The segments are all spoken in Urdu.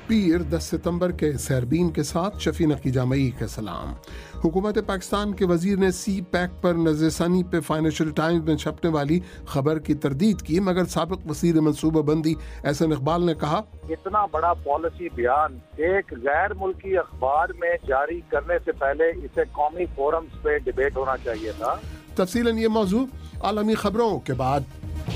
پیر 10 ستمبر کے سیربین کے ساتھ شفیع نقی جامعی کے سلام۔ حکومت پاکستان کے وزیر نے سی پیک پر نظر ثانی پہ فائنینشل ٹائمز میں چھپنے والی خبر کی تردید کی، مگر سابق وزیر منصوبہ بندی احسن اقبال نے کہا اتنا بڑا پالیسی بیان ایک غیر ملکی اخبار میں جاری کرنے سے پہلے اسے قومی فورمز پہ ڈیبیٹ ہونا چاہیے تھا۔ تفصیلاً یہ موضوع عالمی خبروں کے بعد۔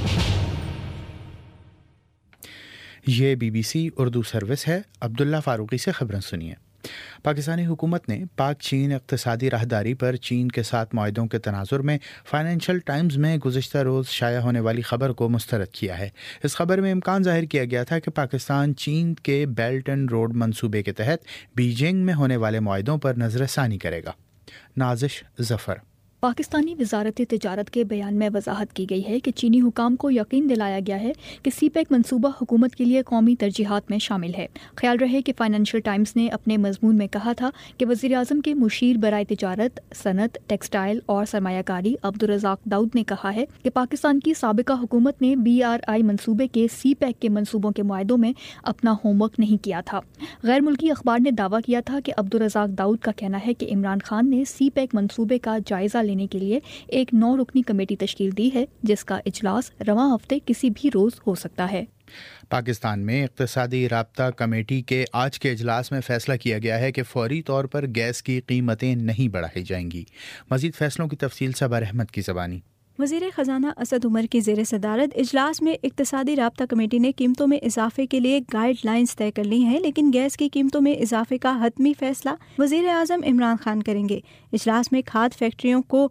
یہ BBC اردو سروس ہے۔ عبداللہ فاروقی سے خبریں سنیے۔ پاکستانی حکومت نے پاک چین اقتصادی راہداری پر چین کے ساتھ معاہدوں کے تناظر میں فائنینشل ٹائمز میں گزشتہ روز شائع ہونے والی خبر کو مسترد کیا ہے۔ اس خبر میں امکان ظاہر کیا گیا تھا کہ پاکستان چین کے بیلٹ اینڈ روڈ منصوبے کے تحت بیجنگ میں ہونے والے معاہدوں پر نظر ثانی کرے گا۔ نازش ظفر۔ پاکستانی وزارت تجارت کے بیان میں وضاحت کی گئی ہے کہ چینی حکام کو یقین دلایا گیا ہے کہ سی پیک منصوبہ حکومت کے لیے قومی ترجیحات میں شامل ہے۔ خیال رہے کہ فائنینشل ٹائمز نے اپنے مضمون میں کہا تھا کہ وزیر اعظم کے مشیر برائے تجارت، صنعت، ٹیکسٹائل اور سرمایہ کاری عبدالرزاق داؤد نے کہا ہے کہ پاکستان کی سابقہ حکومت نے BRI منصوبے کے سی پیک کے منصوبوں کے معاہدوں میں اپنا ہوم ورک نہیں کیا تھا۔ غیر ملکی اخبار نے دعویٰ کیا تھا کہ عبدالرزاق داؤد کا کہنا ہے کہ عمران خان نے سی پیک منصوبے کا جائزہ لینے کے لیے ایک 9 رکنی کمیٹی تشکیل دی ہے، جس کا اجلاس رواں ہفتے کسی بھی روز ہو سکتا ہے۔ پاکستان میں اقتصادی رابطہ کمیٹی کے آج کے اجلاس میں فیصلہ کیا گیا ہے کہ فوری طور پر گیس کی قیمتیں نہیں بڑھائی جائیں گی۔ مزید فیصلوں کی تفصیل صبر احمد کی زبانی۔ وزیر خزانہ اسد عمر کی زیر صدارت اجلاس میں اقتصادی رابطہ کمیٹی نے قیمتوں میں اضافے کے لیے گائیڈ لائنز طے کر لی ہیں، لیکن گیس کی قیمتوں میں اضافے کا حتمی فیصلہ وزیر اعظم عمران خان کریں گے۔ اجلاس میں کھاد فیکٹریوں کو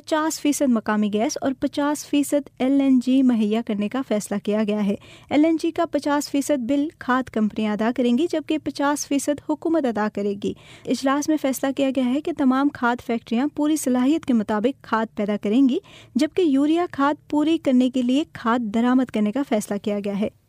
50% مقامی گیس اور 50% LNG مہیا کرنے کا فیصلہ کیا گیا ہے۔ LNG کا 50% بل کھاد کمپنیاں ادا کریں گی، جبکہ 50% حکومت ادا کرے گی۔ اجلاس میں فیصلہ کیا گیا ہے کہ تمام کھاد فیکٹریاں پوری صلاحیت کے مطابق کھاد پیدا کریں گی، جبکہ یوریا کھاد پوری کرنے کے لیے کھاد درآمد کرنے کا فیصلہ کیا گیا ہے۔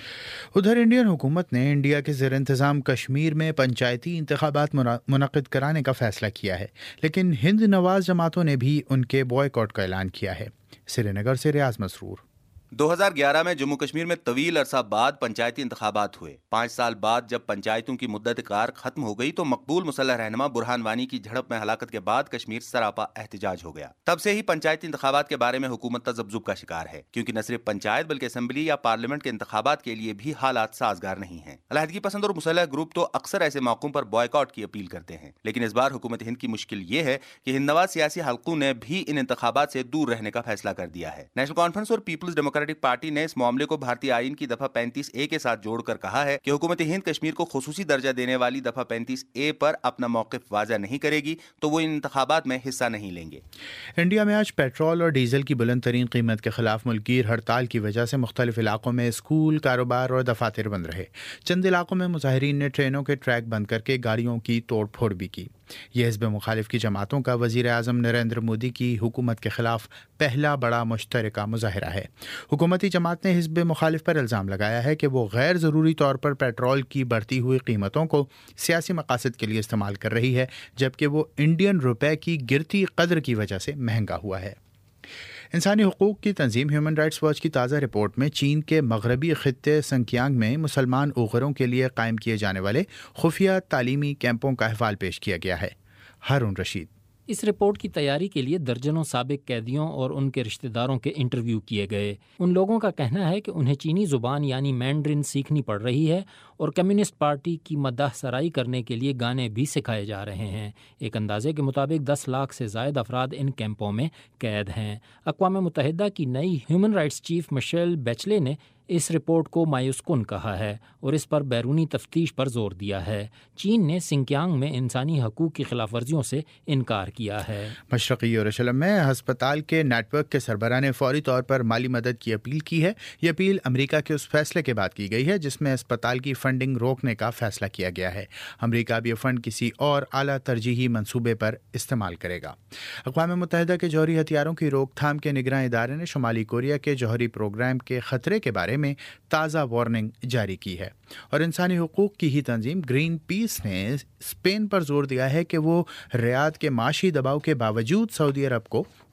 ادھر انڈین حکومت نے انڈیا کے زیر انتظام کشمیر میں پنچایتی انتخابات منعقد کرانے کا فیصلہ کیا ہے، لیکن ہند نواز جماعتوں نے بھی ان کے بوائیکاٹ کا اعلان کیا ہے۔ سری نگر سے ریاض مسرور۔ 2011 میں جموں کشمیر میں طویل عرصہ بعد پنچایتی انتخابات ہوئے۔ 5 سال بعد جب پنچایتوں کی مدت کار ختم ہو گئی تو مقبول مسلح رہنما برہان وانی کی جھڑپ میں ہلاکت کے بعد کشمیر سراپا احتجاج ہو گیا۔ تب سے ہی پنچایتی انتخابات کے بارے میں حکومت تذبذب کا شکار ہے، کیونکہ نہ صرف پنچایت بلکہ اسمبلی یا پارلیمنٹ کے انتخابات کے لیے بھی حالات سازگار نہیں ہیں۔ علیحدگی پسند اور مسلح گروپ تو اکثر ایسے موقعوں پر بوائیکاٹ کی اپیل کرتے ہیں، لیکن اس بار حکومت ہند کی مشکل یہ ہے کہ ہند نواز سیاسی حلقوں نے بھی ان انتخابات سے دور رہنے کا فیصلہ کر دیا ہے۔ نیشنل کانفرنس اور پیپلز ڈیموکریٹک پارٹی نے اس معاملے کو بھارتی آئین کی دفعہ 35A کے ساتھ جوڑ کر کہا ہے کہ حکومت ہند کشمیر کو خصوصی درجہ دینے والی دفعہ 35A پر اپنا موقف واضح نہیں کرے گی تو وہ ان انتخابات میں حصہ نہیں لیں گے۔ انڈیا میں آج پیٹرول اور ڈیزل کی بلند ترین قیمت کے خلاف ملکگیر ہڑتال کی وجہ سے مختلف علاقوں میں اسکول، کاروبار اور دفاتر بند رہے۔ چند علاقوں میں مظاہرین نے ٹرینوں کے ٹریک بند کر کے گاڑیوں کی توڑ پھوڑ بھی کی۔ یہ حزب مخالف کی جماعتوں کا وزیر اعظم نریندر مودی کی حکومت کے خلاف پہلا بڑا مشترکہ مظاہرہ ہے۔ حکومتی جماعت نے حزب مخالف پر الزام لگایا ہے کہ وہ غیر ضروری طور پر پیٹرول کی بڑھتی ہوئی قیمتوں کو سیاسی مقاصد کے لیے استعمال کر رہی ہے، جبکہ وہ انڈین روپے کی گرتی قدر کی وجہ سے مہنگا ہوا ہے۔ انسانی حقوق کی تنظیم ہیومن رائٹس واچ کی تازہ رپورٹ میں چین کے مغربی خطے سنکیانگ میں مسلمان اوغروں کے لیے قائم کیے جانے والے خفیہ تعلیمی کیمپوں کا احوال پیش کیا گیا ہے۔ ہارون رشید۔ اس رپورٹ کی تیاری کے لیے درجنوں سابق قیدیوں اور ان کے رشتہ داروں کے انٹرویو کیے گئے۔ ان لوگوں کا کہنا ہے کہ انہیں چینی زبان یعنی مینڈرن سیکھنی پڑ رہی ہے اور کمیونسٹ پارٹی کی مداح سرائی کرنے کے لیے گانے بھی سکھائے جا رہے ہیں۔ ایک اندازے کے مطابق 10 لاکھ سے زائد افراد ان کیمپوں میں قید ہیں۔ اقوام متحدہ کی نئی human rights chief Michelle Bachelet نے اس رپورٹ کو مایوس کن کہا ہے اور اس پر بیرونی تفتیش پر زور دیا ہے۔ چین نے سنکیانگ میں انسانی حقوق کی خلاف ورزیوں سے انکار کیا ہے۔ مشرقی یروشلم میں ہسپتال کے نیٹ ورک کے سربراہ نے فوری طور پر مالی مدد کی اپیل کی ہے۔ یہ اپیل امریکہ کے اس فیصلے کے بعد کی گئی ہے جس میں ہسپتال کی فنڈنگ روکنے کا فیصلہ کیا گیا ہے۔ امریکہ اب یہ فنڈ کسی اور اعلیٰ ترجیحی منصوبے پر استعمال کرے گا۔ اقوام متحدہ کے جوہری ہتھیاروں کی روک تھام کے نگراں ادارے نے شمالی کوریا کے جوہری پروگرام کے خطرے کے بارے میں تازہ وارننگ جاری کی ہے، اور انسانی حقوق کی ہی تنظیم گرین پیس نے اسپین پر زور دیا ہے کہ وہ ریاض کے معاشی دباؤ کے باوجود سعودی عرب کو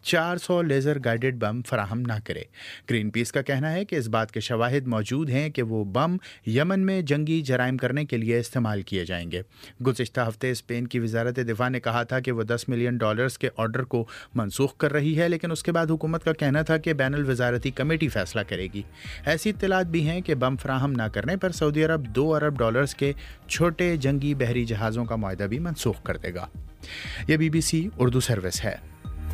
400 लेज़र गाइडेड बम फराहम ना करे। ग्रीन पीस का कहना है कि इस बात के शवाहिद मौजूद हैं कि वो बम यमन में जंगी जराइम करने के लिए इस्तेमाल किए जाएंगे। गुज़िश्ता हफ्ते स्पेन की वजारत दिफा ने कहा था कि वो $10 मिलियन के ऑर्डर को मनसूख कर रही है, लेकिन उसके बाद हुकूमत का कहना था कि बैनुल वजारती कमेटी फैसला करेगी। ऐसी इत्तलात भी हैं कि बम फराहम ना करने पर सऊदी अरब $2 अरब के छोटे जंगी बहरी जहाज़ों का मुआहदा भी मनसूख कर देगा। यह BBC उर्दू सर्विस है।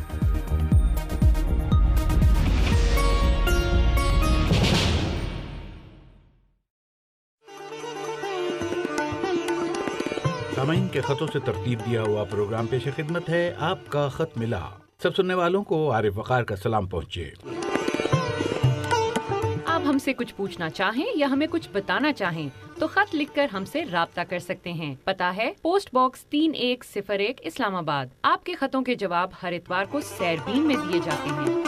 सामाईन के खतों से तरतीब दिया हुआ प्रोग्राम पेश खिदमत है आपका खत मिला। सब सुनने वालों को आरिफ वकार का सलाम पहुँचे। आप हमसे कुछ पूछना चाहें या हमें कुछ बताना चाहें तो खत लिखकर हमसे राब्ता कर सकते हैं। पता है पोस्ट बॉक्स 3101 इस्लामाबाद। आपके खतों के जवाब हर इतवार को सैरबीन में दिए जाते हैं।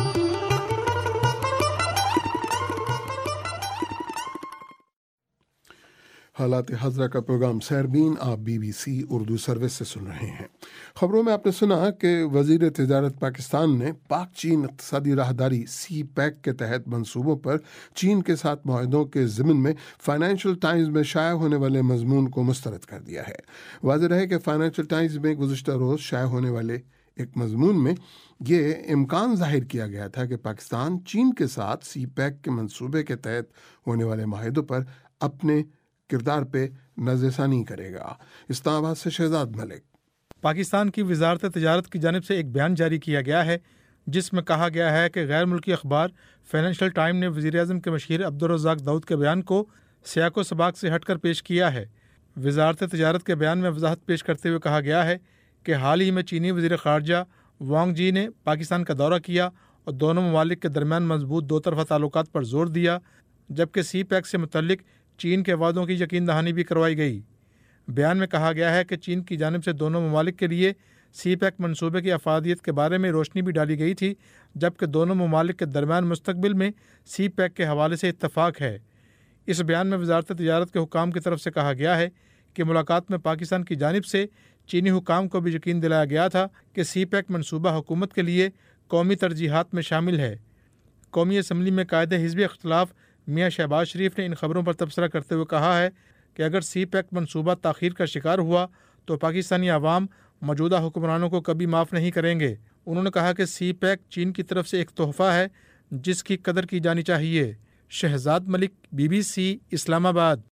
हालात हज़रा का प्रोग्राम सैरबीन आप BBC उर्दू सर्विस से सुन रहे हैं। खबरों में आपने सुना कि वज़ीर तिजारत पाकिस्तान ने पाक चीन इक़्तिसादी राहदारी CPEC के तहत मंसूबों पर चीन के साथ मुआहदों के ज़िम्न में फाइनेंशियल टाइम्स में शाया होने वाले मज़मून को मुस्तरद कर दिया है। वाज़ेह रहे कि फाइनेंशियल टाइम्स में गुज़िश्ता रोज़ शाया होने वाले एक मज़मून में ये इम्कान ज़ाहिर किया गया था कि पाकिस्तान चीन के साथ CPEC के मंसूबे के तहत होने वाले मुआहदों पर अपने किरदार पे नज़रसानी करेगा। इस्लामाबाद से शहजाद मलिक। पाकिस्तान की वजारत तिजारत की जानिब से एक बयान जारी किया गया है जिसमें कहा गया है कि गैर मुल्की अखबार फाइनेंशियल टाइम ने वज़ीर-ए-आज़म के मशीर अब्दुर्रज़्ज़ाक़ दाऊद के बयान को सियाक़ व सबाक़ से हटकर पेश किया है। वजारत तिजारत के बयान में वजाहत पेश करते हुए कहा गया है कि हाल ही में चीनी वज़ीर ख़ारजा वांग जी ने पाकिस्तान का दौरा किया और दोनों ममालिक के दरमियान मजबूत दो तरफ़ा ताल्लुकात पर जोर दिया, जबकि CPEC से मुतल्लिक चीन के वादों की यकीन दहानी भी करवाई गई। बयान में कहा गया है कि चीन की जानिब से दोनों ममालिक के लिए CPEC मंसूबे की अफादियत के बारे में रोशनी भी डाली गई थी, जबकि दोनों ममालिक के दरमियान मुस्तकबिल में CPEC के हवाले से इत्तफाक है। इस बयान में वजारत तिजारत के हुकाम की तरफ से कहा गया है कि मुलाकात में पाकिस्तान की जानिब से चीनी हुकाम को भी यकीन दिलाया गया था कि CPEC मंसूबा हुकूमत के लिए कौमी तरजीहात में शामिल है। कौमी असम्बली में कायदे हिज़्ब इख्तिलाफ मियाँ शहबाज शरीफ ने इन खबरों पर तबसरा करते हुए कहा है कि अगर CPEC मंसूबा ताख़ीर का शिकार हुआ तो पाकिस्तानी अवाम मौजूदा हुक्मरानों को कभी माफ़ नहीं करेंगे। उन्होंने कहा कि CPEC चीन की तरफ से एक तोहफ़ा है जिसकी कदर की जानी चाहिए। शहजाद मलिक, BBC इस्लामाबाद।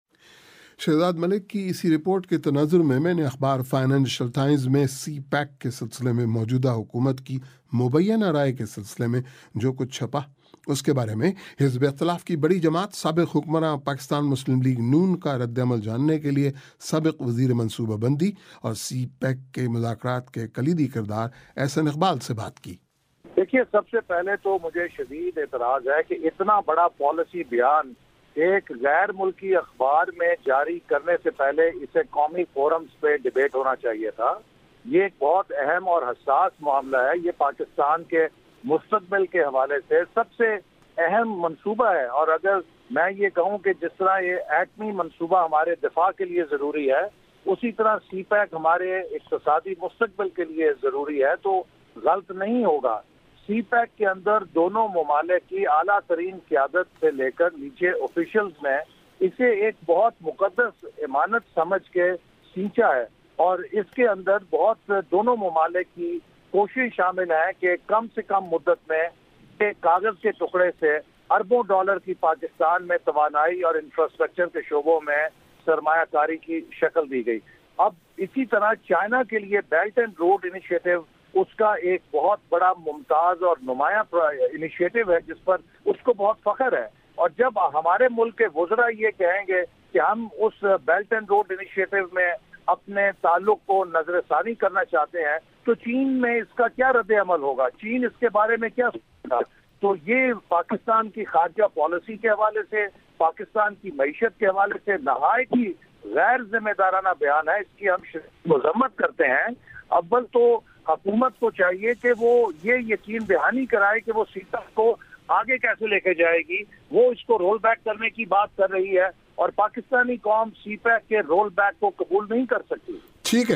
शहजाद मलिक की इसी रिपोर्ट के तनाजुर में मैंने अखबार फाइनेंशियल टाइम्स में CPEC के सिलसिले में मौजूदा हुकूमत की मुबैना राय के सिलसिले में जो कुछ छपा उसके बारे में हिज़्ब इख्तिलाफ की बड़ी जमात साबिक़ हुक्मरान पाकिस्तान मुस्लिम लीग नून का रद्द-ए-अमल जानने के लिए साबिक़ वज़ीर मनसूबा बंदी और CPEC के मुज़ाकरात के कलीदी किरदार एहसन इकबाल से बात की। देखिए, सबसे पहले तो मुझे शदीद एतराज़ है कि इतना बड़ा पॉलिसी बयान एक गैर मुल्की अखबार में जारी करने से पहले इसे कौमी फोरम्स पे डिबेट होना चाहिए था। ये एक बहुत अहम और हसास मामला है। ये पाकिस्तान के मुस्तकबिल के हवाले से सबसे अहम मंसूबा है। और अगर मैं ये कहूँ कि जिस तरह ये एटमी मंसूबा हमारे दिफा के लिए ज़रूरी है, उसी तरह CPEC हमारे इक़्तिसादी मुस्तकबिल के लिए ज़रूरी है, तो गलत नहीं होगा। CPEC के अंदर दोनों ममालिक की आला तरीन क़यादत से लेकर नीचे ऑफिशियल्स में इसे एक बहुत मुकद्दस इमानत समझ के सींचा है और इसके अंदर बहुत दोनों ममालिक की कोशिश शामिल है कि कम से कम मुद्दत में एक कागज के टुकड़े से अरबों डॉलर की पाकिस्तान में तवानाई और इंफ्रास्ट्रक्चर के शोबों में सरमायाकारी की शक्ल दी गई। अब इसी तरह चाइना के लिए बेल्ट एंड रोड इनिशिएटिव उसका एक बहुत बड़ा मुमताज और नुमाया इनिशिएटिव है जिस पर उसको बहुत फख्र है। और जब हमारे मुल्क के वुज़रा ये कहेंगे कि हम उस बेल्ट एंड रोड इनिशिएटिव में अपने ताल्लुक को नजरसानी करना चाहते हैं, तो चीन में इसका क्या रद्द-ए-अमल होगा, चीन इसके बारे में क्या सोचेगा। तो ये पाकिस्तान की खारजा पॉलिसी के हवाले से, पाकिस्तान की मईशत के हवाले से नहायत ही गैर जिम्मेदाराना बयान है। इसकी हम मजम्मत करते हैं। अव्वल तो हुकूमत को चाहिए कि वो ये यकीन दहानी कराए कि वो CPEC को आगे कैसे लेके जाएगी। वो इसको रोल बैक करने की बात कर रही है और पाकिस्तानी कौम CPEC के रोल बैक को कबूल नहीं कर सकती। ठीक है,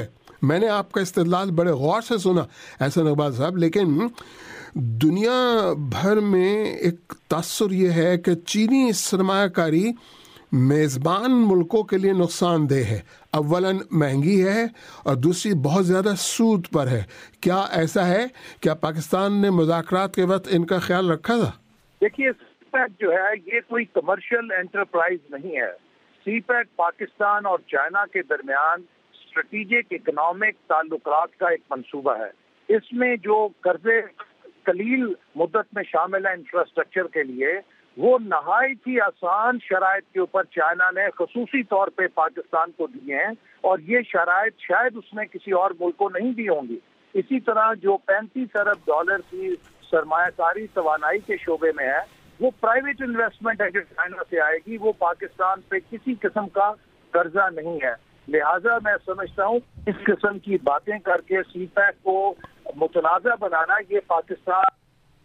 میں نے آپ کا استدلال بڑے غور سے سنا احسن اقبال صاحب، لیکن دنیا بھر میں ایک تاثر یہ ہے کہ چینی سرمایہ کاری میزبان ملکوں کے لیے نقصان دہ ہے، اولاً مہنگی ہے اور دوسری بہت زیادہ سود پر ہے. کیا ایسا ہے؟ کیا پاکستان نے مذاکرات کے وقت ان کا خیال رکھا تھا؟ دیکھیے سی پیک جو ہے یہ کوئی کمرشل انٹرپرائز نہیں ہے. سی پیک پاکستان اور چائنا کے درمیان اسٹریٹجک اکنامک تعلقات کا ایک منصوبہ ہے. اس میں جو قرضے قلیل مدت میں شامل ہے انفراسٹرکچر کے لیے، وہ نہایت ہی آسان شرائط کے اوپر چائنا نے خصوصی طور پہ پاکستان کو دیے ہیں، اور یہ شرائط شاید اس نے کسی اور ملک کو نہیں دی ہوں گی. اسی طرح جو $35 ارب کی سرمایہ کاری توانائی کے شعبے میں ہے، وہ پرائیویٹ انویسٹمنٹ ہے جو چائنا سے آئے گی، وہ پاکستان پہ کسی قسم کا قرضہ نہیں ہے. لہٰذا میں سمجھتا ہوں اس قسم کی باتیں کر کے سی پیک کو متنازع بنانا یہ پاکستان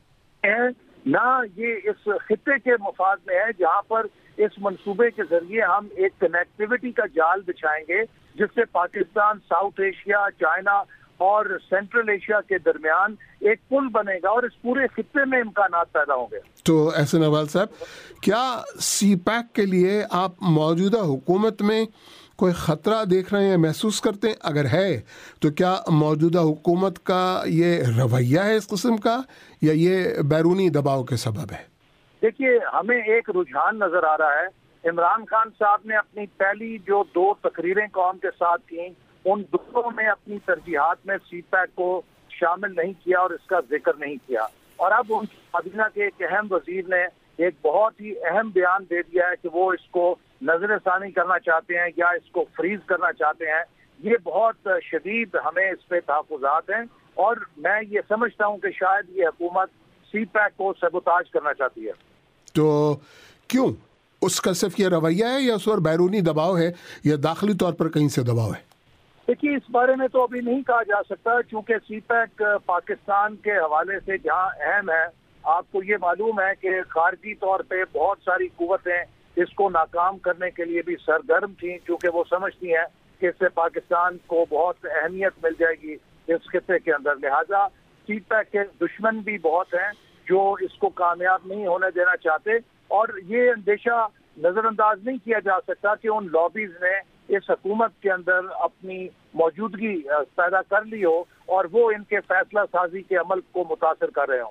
ہے نہ یہ اس خطے کے مفاد میں ہے، جہاں پر اس منصوبے کے ذریعے ہم ایک کنیکٹیوٹی کا جال بچھائیں گے جس سے پاکستان ساؤتھ ایشیا، چائنا اور سینٹرل ایشیا کے درمیان ایک پل بنے گا اور اس پورے خطے میں امکانات پیدا ہوں گے. تو احسن اقبال صاحب، کیا سی پیک کے لیے آپ موجودہ حکومت میں کوئی خطرہ دیکھ رہے ہیں، محسوس کرتے ہیں؟ اگر ہے تو کیا موجودہ حکومت کا یہ رویہ ہے اس قسم کا، یا یہ بیرونی دباؤ کے سبب ہے؟ دیکھیے ہمیں ایک رجحان نظر آ رہا ہے. عمران خان صاحب نے اپنی پہلی جو 2 تقریریں قوم کے ساتھ کی، ان دونوں میں اپنی ترجیحات میں سی پیک کو شامل نہیں کیا اور اس کا ذکر نہیں کیا. اور اب ان کی کابینہ کے ایک اہم وزیر نے ایک بہت ہی اہم بیان دے دیا ہے کہ وہ اس کو نظر ثانی کرنا چاہتے ہیں یا اس کو فریز کرنا چاہتے ہیں. یہ بہت شدید ہمیں اس پہ تحفظات ہیں، اور میں یہ سمجھتا ہوں کہ شاید یہ حکومت سی پیک کو سیبوتاج کرنا چاہتی ہے. تو کیوں؟ اس کا صرف یہ رویہ ہے یا اس پر بیرونی دباؤ ہے یا داخلی طور پر کہیں سے دباؤ ہے؟ دیکھیے اس بارے میں تو ابھی نہیں کہا جا سکتا، چونکہ سی پیک پاکستان کے حوالے سے جہاں اہم ہے، آپ کو یہ معلوم ہے کہ خارجی طور پہ بہت ساری قوتیں اس کو ناکام کرنے کے لیے بھی سرگرم تھیں، چونکہ وہ سمجھتی ہیں کہ اس سے پاکستان کو بہت اہمیت مل جائے گی اس خطے کے اندر. لہٰذا سی پیک کے دشمن بھی بہت ہیں جو اس کو کامیاب نہیں ہونے دینا چاہتے، اور یہ اندیشہ نظر انداز نہیں کیا جا سکتا کہ ان لابیز نے اس حکومت کے اندر اپنی موجودگی پیدا کر لی ہو اور وہ ان کے فیصلہ سازی کے عمل کو متاثر کر رہے ہوں.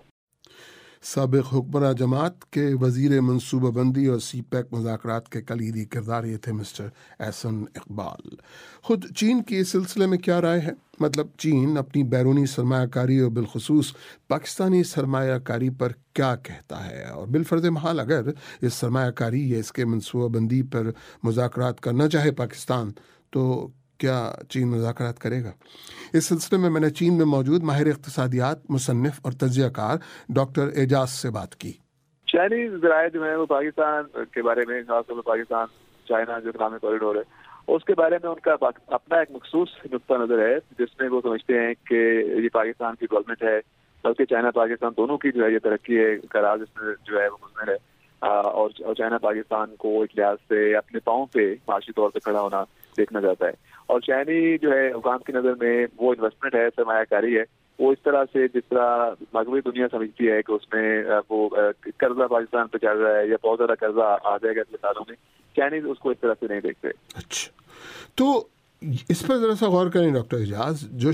سابق حکمراں جماعت کے وزیر منصوبہ بندی اور سی پیک مذاکرات کے کلیدی کردار یہ تھے مسٹر احسن اقبال. خود چین کی اس سلسلے میں کیا رائے ہے؟ مطلب چین اپنی بیرونی سرمایہ کاری اور بالخصوص پاکستانی سرمایہ کاری پر کیا کہتا ہے، اور بالفرض محال اگر اس سرمایہ کاری یا اس کے منصوبہ بندی پر مذاکرات کرنا چاہے پاکستان، تو کیا چین مذاکرات کرے گا؟ اس سلسلے میں نے چین میں موجود ماہر اقتصادیات، مصنف اور تجزیہ کار ڈاکٹر اعجاز سے بات کی. چائنیز ذرائع جو ہیں وہ پاکستان کے بارے میں، خاص طور پر پاکستان چائنا جو اکنامک کوریڈور ہے، اس کے بارے میں ان کا اپنا ایک مخصوص نقطہ نظر ہے، جس میں وہ سمجھتے ہیں کہ یہ پاکستان کی ڈیولپمنٹ ہے، بلکہ چائنا پاکستان دونوں کی جو ہے یہ ترقی ہے کا راز اس میں جو ہے وہ مضمر ہے. اور چائنا پاکستان کو ایک لحاظ سے اپنے پاؤں پہ معاشی طور پہ کھڑا ہونا دیکھنا چاہتا ہے، اور چائنی جو ہے حکام کی نظر میں وہ انویسٹمنٹ ہے، سرمایہ کاری ہے، وہ اس طرح سے جس طرح مغربی دنیا سمجھتی ہے کہ اس میں وہ قرضہ پاکستان پہ چل رہا ہے یا بہت زیادہ قرضہ آ جائے گا اگلے سالوں میں، چائنیز اس کو اس طرح سے نہیں دیکھتے. اچھا، تو اس پر ذرا سا غور کریں ڈاکٹر اعجاز. جو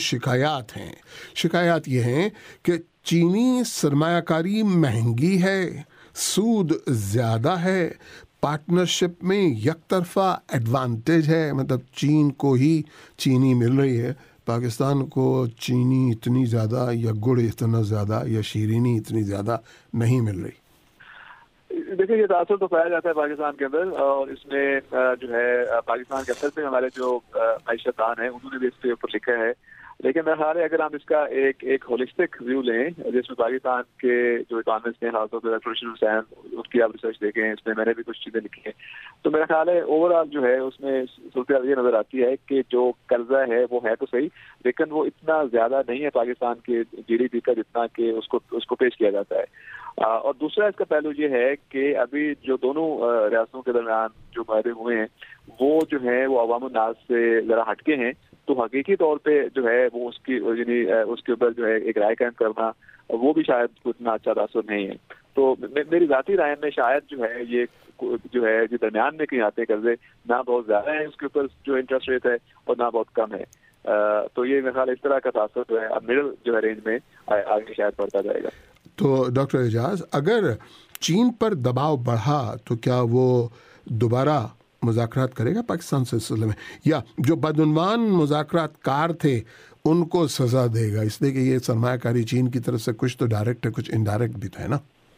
شکایات یہ ہیں کہ چینی سرمایہ کاری مہنگی ہے، سود زیادہ ہے، پارٹنرشپ میں یک طرفہ ایڈوانٹیج ہے، مطلب چین کو ہی چینی مل رہی ہے، پاکستان کو چینی اتنی زیادہ یا گڑ اتنا زیادہ یا شیرینی اتنی زیادہ نہیں مل رہی. دیکھیں یہ تاثر تو پایا جاتا ہے پاکستان کے اندر، اور اس میں جو ہے پاکستان کے اندر سے ہمارے جو معیشت دان ہیں انہوں نے بھی اس کے اوپر لکھا ہے. لیکن میرا خیال ہے اگر ہم اس کا ایک ہولسٹک ویو لیں، جس میں پاکستان کے جو اکانومسٹ ہیں، خاص طور پہ حسین، اس کی آپ ریسرچ دیکھیں، اس میں نے بھی کچھ چیزیں لکھی ہیں، تو میرا خیال ہے اوور آل جو ہے اس میں صورتحال یہ نظر آتی ہے کہ جو قرضہ ہے وہ ہے تو صحیح، لیکن وہ اتنا زیادہ نہیں ہے پاکستان کے جی ڈی پی کا جتنا کہ اس کو پیش کیا جاتا ہے. اور دوسرا اس کا پہلو یہ ہے کہ ابھی جو دونوں ریاستوں کے درمیان جو معاہدے ہوئے ہیں وہ جو ہیں وہ عوام الناس سے ذرا ہٹ کے ہیں، تو حقیقی طور پہ جو ہے وہ اس کی یعنی اس کے اوپر جو ہے ایک رائے قائم کرنا وہ بھی شاید اتنا اچھا تاثر نہیں ہے. تو میری ذاتی رائے میں شاید جو ہے یہ جو ہے جو درمیان میں کہیں آتے قرضے نہ بہت زیادہ ہیں اس کے اوپر جو انٹرسٹ ریٹ ہے اور نہ بہت کم ہے. تو یہ میرے خیال اس طرح کا تاثر جو ہے اب مڈل جو ہے رینج میں آگے شاید بڑھتا جائے گا. تو ڈاکٹر اعجاز، اگر چین پر دباؤ بڑھا تو کیا وہ دوبارہ مذاکرات کرے گا پاکستان سے اس سلسلے میں، یا جو بدعنوان مذاکرات کار تھے ان کو سزا دے گا، اس لیے کہ یہ سرمایہ کاری چین کی طرف سے کچھ تو ڈائریکٹ ہے کچھ انڈائریکٹ بھی تو ہے نا؟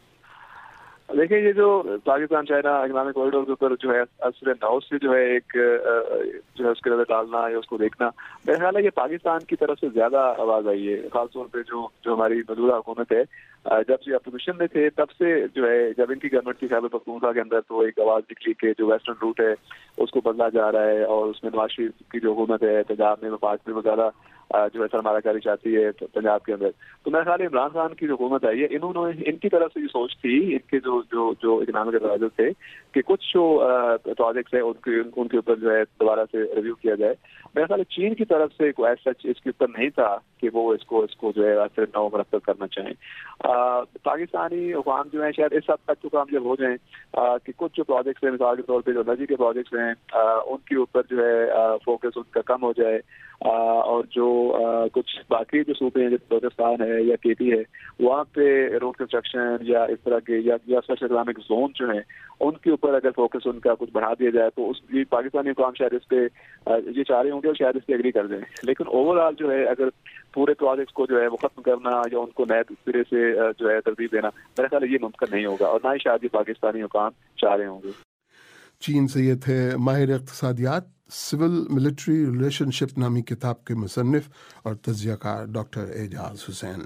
دیکھیں یہ جو پاکستان چائنا اکنامک کوریڈور کے اوپر جو ہے اثر نو سے جو ہے ایک جو ہے اس کے نظر ڈالنا یا اس کو دیکھنا، میرا خیال ہے کہ پاکستان کی طرف سے زیادہ آواز آئی ہے. خاص طور پہ جو ہماری موجودہ حکومت ہے جب سے اپوزیشن میں تھے تب سے جو ہے جب ان کی گورنمنٹ کی خیبر پختونخوا کے اندر تو ایک آواز نکلی کہ جو ویسٹرن روٹ ہے اس کو بدلا جا رہا ہے اور اس میں نواز شریف کی جو حکومت ہے پنجاب میں وفاق میں وغیرہ جو ہے سرمایہ کاری چاہتی ہے پنجاب کے اندر. تو میرا خیال ہے عمران خان کی جو حکومت آئی ہے انہوں نے ان کی طرف سے یہ سوچ تھی ان کے جو اکنامک ایڈوائزر تھے کہ کچھ جو پروجیکٹس ہیں ان کے اوپر جو ہے دوبارہ سے ریویو کیا جائے. میرا خیال ہے چین کی طرف سے کوئی ایسا اس کے اوپر نہیں تھا کہ وہ اس کو جو ہے اثر نو مرتب کرنا چاہیں. پاکستانی حکام جو ہیں شاید اس حد تک تو کامیاب ہو جائیں کہ کچھ جو پروجیکٹس ہیں مثال کے طور پہ جو انرجی کے پروجیکٹس ہیں ان کے اوپر جو ہے فوکس ان کا کم ہو جائے اور جو کچھ باقی جو صوبے ہیں جیسے بلوچستان ہے یا کے پی ہے وہاں پہ روڈ کنسٹرکشن یا اس طرح کے یا اسپیشل اکنامک زون جو ہیں ان کے اوپر اگر فوکس ان کا کچھ بڑھا دیا جائے تو اس پاکستانی حکام شاید اس پہ یہ چاہ رہے ہوں گے اور شاید اس پہ ایگری کر دیں. لیکن اوور آل جو ہے اگر پورے پروجیکٹس کو جو ہے وہ ختم کرنا یا ان کو نئے سرے سے جو ہے ترتیب دینا میرا خیال ہے یہ ممکن نہیں ہوگا اور نہ ہی شاید یہ پاکستانی حکام چاہ رہے ہوں گے. چین سے یہ تھے ماہر اقتصادیات، سول ملٹری ریلیشن شپ نامی کتاب کے مصنف اور تجزیہ کار ڈاکٹر اعجاز حسین.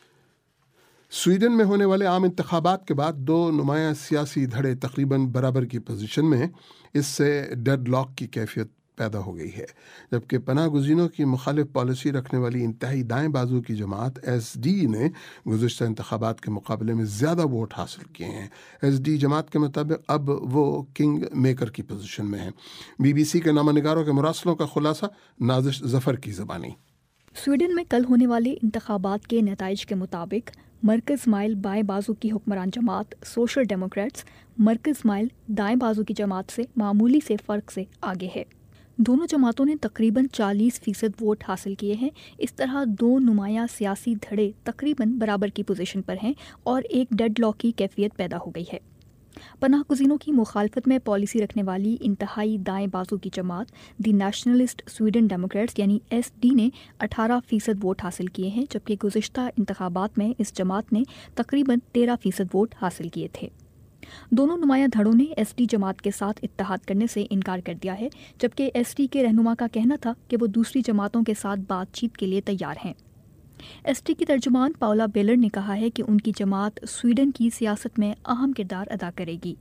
سویڈن میں ہونے والے عام انتخابات کے بعد دو نمایاں سیاسی دھڑے تقریباً برابر کی پوزیشن میں، اس سے ڈیڈ لاک کی کیفیت پیدا ہو گئی ہے، جبکہ پناہ گزینوں کی مخالف پالیسی رکھنے والی انتہائی دائیں بازو کی جماعت ایس ڈی نے گزشتہ انتخابات کے مقابلے میں زیادہ ووٹ حاصل کیے ہیں. ایس ڈی جماعت کے مطابق اب وہ کنگ میکر کی پوزیشن میں ہیں. بی بی سی کے نامہ نگاروں کے مراسلوں کا خلاصہ نازش ظفر کی زبانی. سویڈن میں کل ہونے والے انتخابات کے نتائج کے مطابق مرکز مائل بائیں بازو کی حکمران جماعت سوشل ڈیموکریٹس مرکز مائل دائیں بازو کی جماعت سے معمولی سے فرق سے آگے ہے. دونوں جماعتوں نے تقریباً 40% ووٹ حاصل کیے ہیں. اس طرح دو نمایاں سیاسی دھڑے تقریباً برابر کی پوزیشن پر ہیں اور ایک ڈیڈ لاک کی کیفیت پیدا ہو گئی ہے. پناہ گزینوں کی مخالفت میں پالیسی رکھنے والی انتہائی دائیں بازو کی جماعت دی نیشنلسٹ سویڈن ڈیموکریٹس یعنی ایس ڈی نے 18% ووٹ حاصل کیے ہیں، جبکہ گزشتہ انتخابات میں اس جماعت نے تقریباً 13% ووٹ حاصل کیے تھے. دونوں نمایاں دھڑوں نے ایس ڈی جماعت کے ساتھ اتحاد کرنے سے انکار کر دیا ہے، جبکہ ایس ڈی کے رہنما کا کہنا تھا کہ وہ دوسری جماعتوں کے ساتھ بات چیت کے لیے تیار ہیں. ایس ٹی کی ترجمان پاولا بیلر نے کہا ہے کہ ان کی جماعت سویڈن کی سیاست میں اہم کردار ادا کرے گی.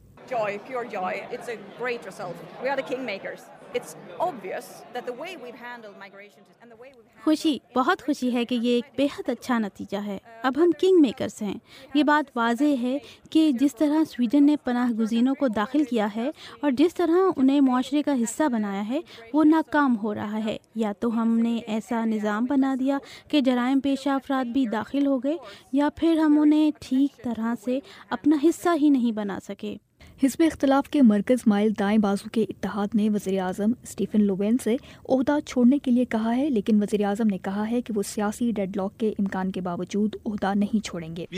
خوشی، بہت خوشی ہے کہ یہ ایک بے حد اچھا نتیجہ ہے. اب ہم کنگ میکرز ہیں. یہ بات واضح ہے کہ جس طرح سویڈن نے پناہ گزینوں کو داخل کیا ہے اور جس طرح انہیں معاشرے کا حصہ بنایا ہے وہ ناکام ہو رہا ہے. یا تو ہم نے ایسا نظام بنا دیا کہ جرائم پیشہ افراد بھی داخل ہو گئے، یا پھر ہم انہیں ٹھیک طرح سے اپنا حصہ ہی نہیں بنا سکے. حزب اختلاف کے مرکز مائل دائیں بازو کے اتحاد نے وزیر اعظم اسٹیفن لووین سے عہدہ چھوڑنے کے لیے کہا ہے، لیکن وزیر اعظم نے کہا ہے کہ وہ سیاسی ڈیڈ لاک کے امکان کے باوجود عہدہ نہیں چھوڑیں گے.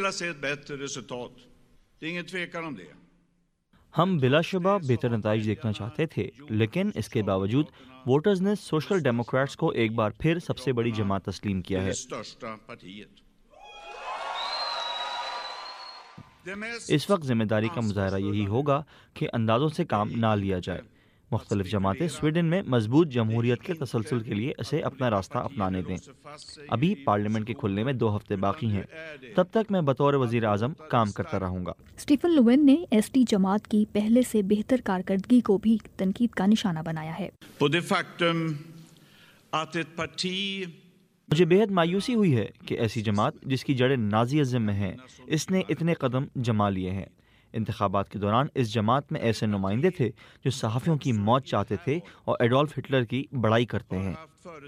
ہم بلا شبہ بہتر نتائج دیکھنا چاہتے تھے، لیکن اس کے باوجود ووٹرز نے سوشل ڈیموکریٹس کو ایک بار پھر سب سے بڑی جماعت تسلیم کیا ہے. اس وقت ذمہ داری کا مظاہرہ یہی ہوگا کہ اندازوں سے کام نہ لیا جائے. مختلف جماعتیں سویڈن میں مضبوط جمہوریت کے تسلسل کے لیے اسے اپنا راستہ اپنانے دیں. ابھی پارلیمنٹ کے کھلنے میں 2 ہفتے باقی ہیں. تب تک میں بطور وزیر اعظم کام کرتا رہوں گا. اسٹیفن لووین نے ایس ٹی جماعت کی پہلے سے بہتر کارکردگی کو بھی تنقید کا نشانہ بنایا ہے. مجھے بہت مایوسی ہوئی ہے کہ ایسی جماعت جس کی جڑیں نازی ازم میں ہیں، اس نے اتنے قدم جما لیے ہیں. انتخابات کے دوران اس جماعت میں ایسے نمائندے تھے جو صحافیوں کی موت چاہتے تھے اور ایڈولف ہٹلر کی بڑائی کرتے ہیں۔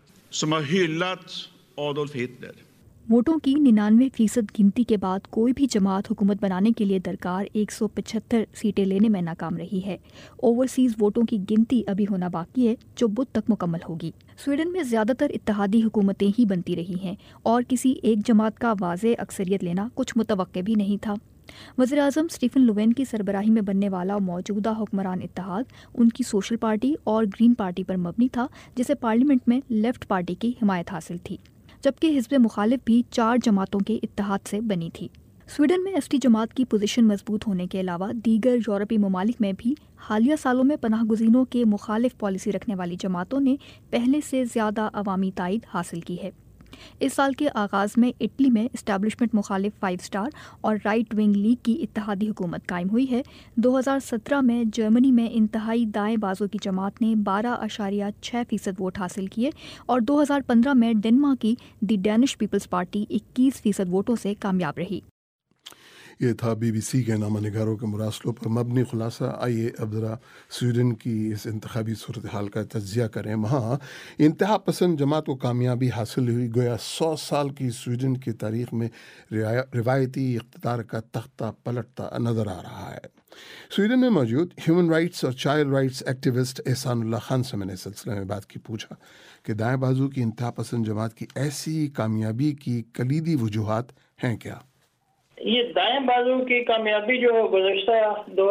ووٹوں کی 99% گنتی کے بعد کوئی بھی جماعت حکومت بنانے کے لیے درکار 175 سیٹیں لینے میں ناکام رہی ہے۔ اوورسیز ووٹوں کی گنتی ابھی ہونا باقی ہے جو بدھ تک مکمل ہوگی۔ سویڈن میں زیادہ تر اتحادی حکومتیں ہی بنتی رہی ہیں اور کسی ایک جماعت کا واضح اکثریت لینا کچھ متوقع بھی نہیں تھا۔ وزیر اعظم اسٹیفن لووین کی سربراہی میں بننے والا موجودہ حکمران اتحاد ان کی سوشل پارٹی اور گرین پارٹی پر مبنی تھا، جسے پارلیمنٹ میں لیفٹ پارٹی کی حمایت حاصل تھی، جبکہ حزب مخالف بھی 4 جماعتوں کے اتحاد سے بنی تھی۔ سویڈن میں ایس ٹی جماعت کی پوزیشن مضبوط ہونے کے علاوہ دیگر یورپی ممالک میں بھی حالیہ سالوں میں پناہ گزینوں کے مخالف پالیسی رکھنے والی جماعتوں نے پہلے سے زیادہ عوامی تائید حاصل کی ہے۔ اس سال کے آغاز میں اٹلی میں اسٹیبلشمنٹ مخالف 5 اسٹار اور رائٹ ونگ لیگ کی اتحادی حکومت قائم ہوئی ہے۔ 2017 میں جرمنی میں انتہائی دائیں بازو کی جماعت نے 12.6% ووٹ حاصل کیے اور 2015 میں ڈنمارک کی دی ڈینش پیپلز پارٹی 21% ووٹوں سے کامیاب رہی۔ یہ تھا بی بی سی کے نامہ نگاروں کے مراسلوں پر مبنی خلاصہ۔ آئیے اب ذرا سویڈن کی اس انتخابی صورتحال کا تجزیہ کریں۔ وہاں انتہا پسند جماعت کو کامیابی حاصل ہوئی، گویا 100 سال کی سویڈن کی تاریخ میں روایتی اقتدار کا تختہ پلٹتا نظر آ رہا ہے۔ سویڈن میں موجود ہیومن رائٹس اور child rights activist Ehsan Ullah Khan سے میں نے سلسلے میں بات کی، پوچھا کہ دائیں بازو کی انتہا پسند جماعت کی ایسی کامیابی کی کلیدی وجوہات ہیں کیا؟ یہ دائیں بازو کی کامیابی جو گزشتہ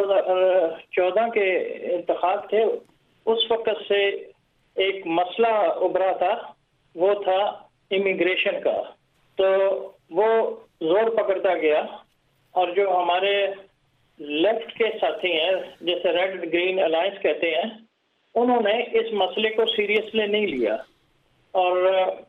2014 کے انتخاب تھے اس وقت سے ایک مسئلہ ابھرا تھا، وہ تھا امیگریشن کا، تو وہ زور پکڑتا گیا اور جو ہمارے لیفٹ کے ساتھی ہیں جیسے ریڈ گرین الائنس کہتے ہیں، انہوں نے اس مسئلے کو سیریسلی نہیں لیا اور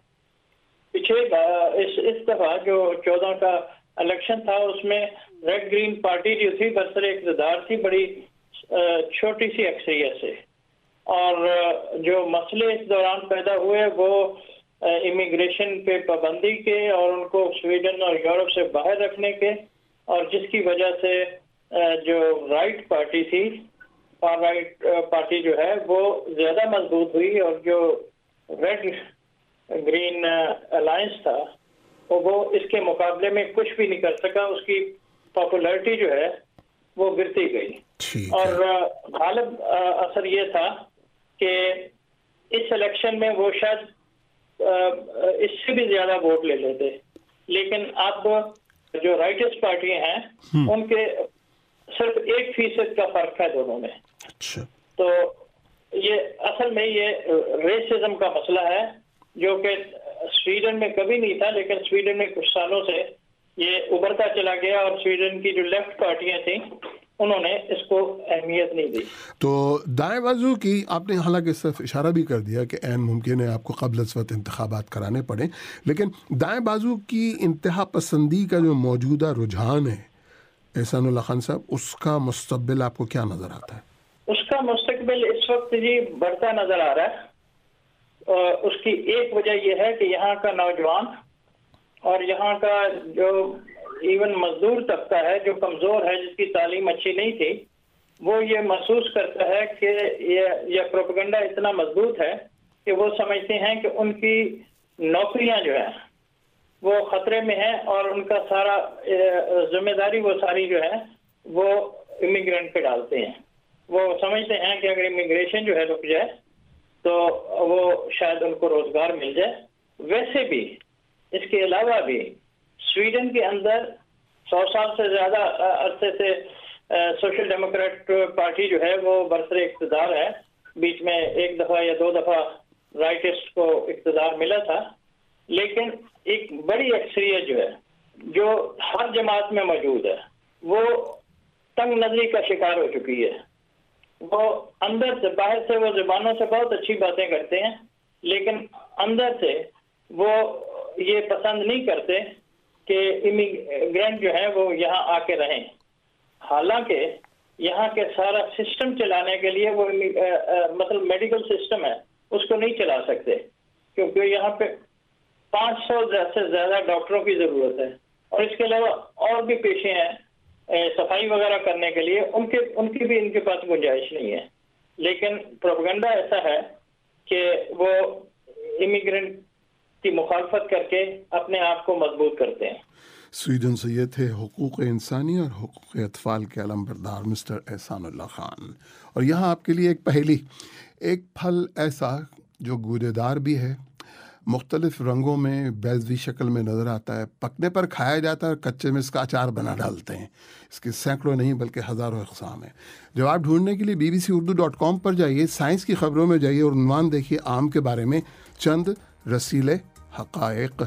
پیچھے اس دفعہ جو 14 کا الیکشن تھا اس میں ریڈ گرین پارٹی جو تھی برسر اقتدار تھی بڑی چھوٹی سی اکثریت سے، اور جو مسئلے اس دوران پیدا ہوئے وہ امیگریشن پہ پابندی کے اور ان کو سویڈن اور یورپ سے باہر رکھنے کے، اور جس کی وجہ سے جو رائٹ پارٹی تھی، فار رائٹ پارٹی جو ہے وہ زیادہ مضبوط ہوئی، اور جو ریڈ گرین الائنس تھا وہ اس کے مقابلے میں کچھ بھی نہیں کر سکا، اس کی پاپولیرٹی جو ہے وہ گرتی گئی۔ اور غالب اثر یہ تھا کہ اس الیکشن میں وہ شاید اس سے بھی زیادہ ووٹ لے لیتے، لیکن اب جو رائٹس پارٹی ہیں ان کے صرف 1% کا فرق ہے دونوں میں۔ تو یہ اصل میں یہ ریسزم کا مسئلہ ہے جو کہ سویڈن میں کبھی نہیں تھا، لیکن سویڈن میں کچھ سالوں سے یہ ابھرتا چلا گیا، اور سویڈن کی جو لیفٹ پارٹیاں تھیں انہوں نے اس کو اہمیت نہیں دی۔ تو دائیں بازو کی آپ نے حالانکہ صرف اشارہ بھی کر دیا کہ عین ممکن ہے آپ کو قبل از وقت انتخابات کرانے پڑیں، لیکن دائیں بازو کی انتہا پسندی کا جو موجودہ رجحان ہے احسان اللہ خان صاحب، اس کا مستقبل آپ کو کیا نظر آتا ہے؟ اس کا مستقبل اس وقت جی بڑھتا نظر آ رہا ہے۔ اس کی ایک وجہ یہ ہے کہ یہاں کا نوجوان اور یہاں کا جو ایون مزدور طبقہ ہے جو کمزور ہے، جس کی تعلیم اچھی نہیں تھی، وہ یہ محسوس کرتا ہے کہ یہ پروپیگنڈا اتنا مضبوط ہے کہ وہ سمجھتے ہیں کہ ان کی نوکریاں جو ہیں وہ خطرے میں ہیں، اور ان کا سارا ذمہ داری وہ ساری جو ہے وہ امیگرینٹ پہ ڈالتے ہیں۔ وہ سمجھتے ہیں کہ اگر امیگریشن جو ہے رک جائے تو وہ شاید ان کو روزگار مل جائے۔ ویسے بھی اس کے علاوہ بھی سویڈن کے اندر 100 سال سے زیادہ عرصے سے سوشل ڈیموکریٹ پارٹی جو ہے وہ برسر اقتدار ہے، بیچ میں 1 دفعہ یا 2 دفعہ رائٹسٹ کو اقتدار ملا تھا، لیکن ایک بڑی اکثریت جو ہے جو ہر جماعت میں موجود ہے وہ تنگ نظری کا شکار ہو چکی ہے۔ وہ اندر سے، باہر سے وہ زبانوں سے بہت اچھی باتیں کرتے ہیں، لیکن اندر سے وہ یہ پسند نہیں کرتے کہ امیگرینٹ جو ہیں وہ یہاں آ کے رہیں، حالانکہ یہاں کے سارا سسٹم چلانے کے لیے وہ مطلب میڈیکل سسٹم ہے اس کو نہیں چلا سکتے، کیونکہ یہاں پہ 500 سے زیادہ ڈاکٹروں کی ضرورت ہے، اور اس کے علاوہ اور بھی پیشے ہیں، صفائی وغیرہ کرنے کے لیے ان کی بھی ان کے پاس گنجائش نہیں ہے. لیکن پروپیگنڈا ایسا ہے کہ وہ امیگرینٹ کی مخالفت کر کے اپنے آپ کو مضبوط کرتے ہیں. سویڈن سے یہ تھے حقوق انسانی اور حقوق اطفال کے علمبردار مسٹر احسان اللہ خان. اور یہاں آپ کے لیے ایک پہیلی. ایک پھل ایسا جو گودے دار بھی ہے، مختلف رنگوں میں بیضوی شکل میں نظر آتا ہے، پکنے پر کھایا جاتا ہے اور کچے میں اس کا اچار بنا ڈالتے ہیں. اس کے سینکڑوں نہیں بلکہ ہزاروں اقسام ہیں. جواب ڈھونڈنے کے لیے bbcurdu.com پر جائیے، سائنس کی خبروں میں جائیے اور عنوان دیکھیے آم کے بارے میں چند رسیلے حقائق.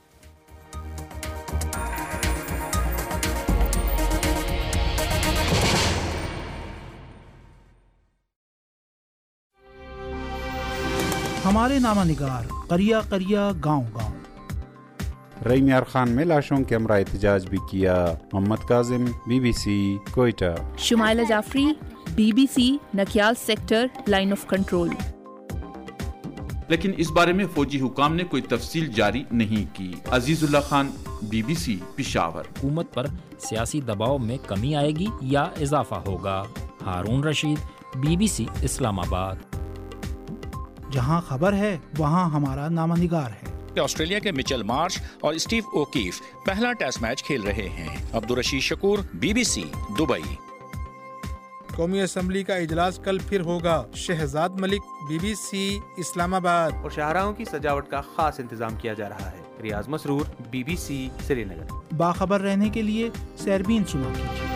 ہمارے نامہ نگار قریہ قریہ گاؤں گاؤں. رحیم یار خان میں لاشوں کے ہمراہ احتجاج بھی کیا. Muhammad Kazim BBC Quetta. Shumaila Jafri BBC Nikial sector line of control. لیکن اس بارے میں فوجی حکام نے کوئی تفصیل جاری نہیں کی. عزیز اللہ خان BBC پشاور. حکومت پر سیاسی دباؤ میں کمی آئے گی یا اضافہ ہوگا؟ ہارون رشید BBC اسلام آباد. جہاں خبر ہے وہاں ہمارا نامہ نگار ہے. آسٹریلیا کے مچل مارش اور اسٹیو اوکیف پہلا ٹیسٹ میچ کھیل رہے ہیں. Abdul Rashid Shakoor BBC Dubai. قومی اسمبلی کا اجلاس کل پھر ہوگا. شہزاد ملک BBC اسلام آباد. اور شاہراہوں کی سجاوٹ کا خاص انتظام کیا جا رہا ہے. ریاض مسرور BBC سری نگر. باخبر رہنے کے لیے سیربین سنو کیجیے.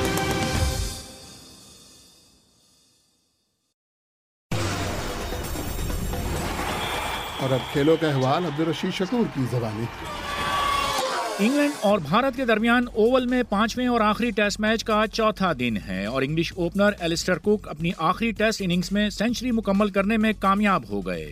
اور اب کھیلوں کا احوال عبدالرشید شکور کی زبانی. انگلینڈ اور بھارت کے درمیان اوول میں 5ویں اور آخری ٹیسٹ میچ کا چوتھا دن ہے اور انگلش اوپنر ایلسٹر کوک اپنی آخری ٹیسٹ اننگز میں سینچری مکمل کرنے میں کامیاب ہو گئے.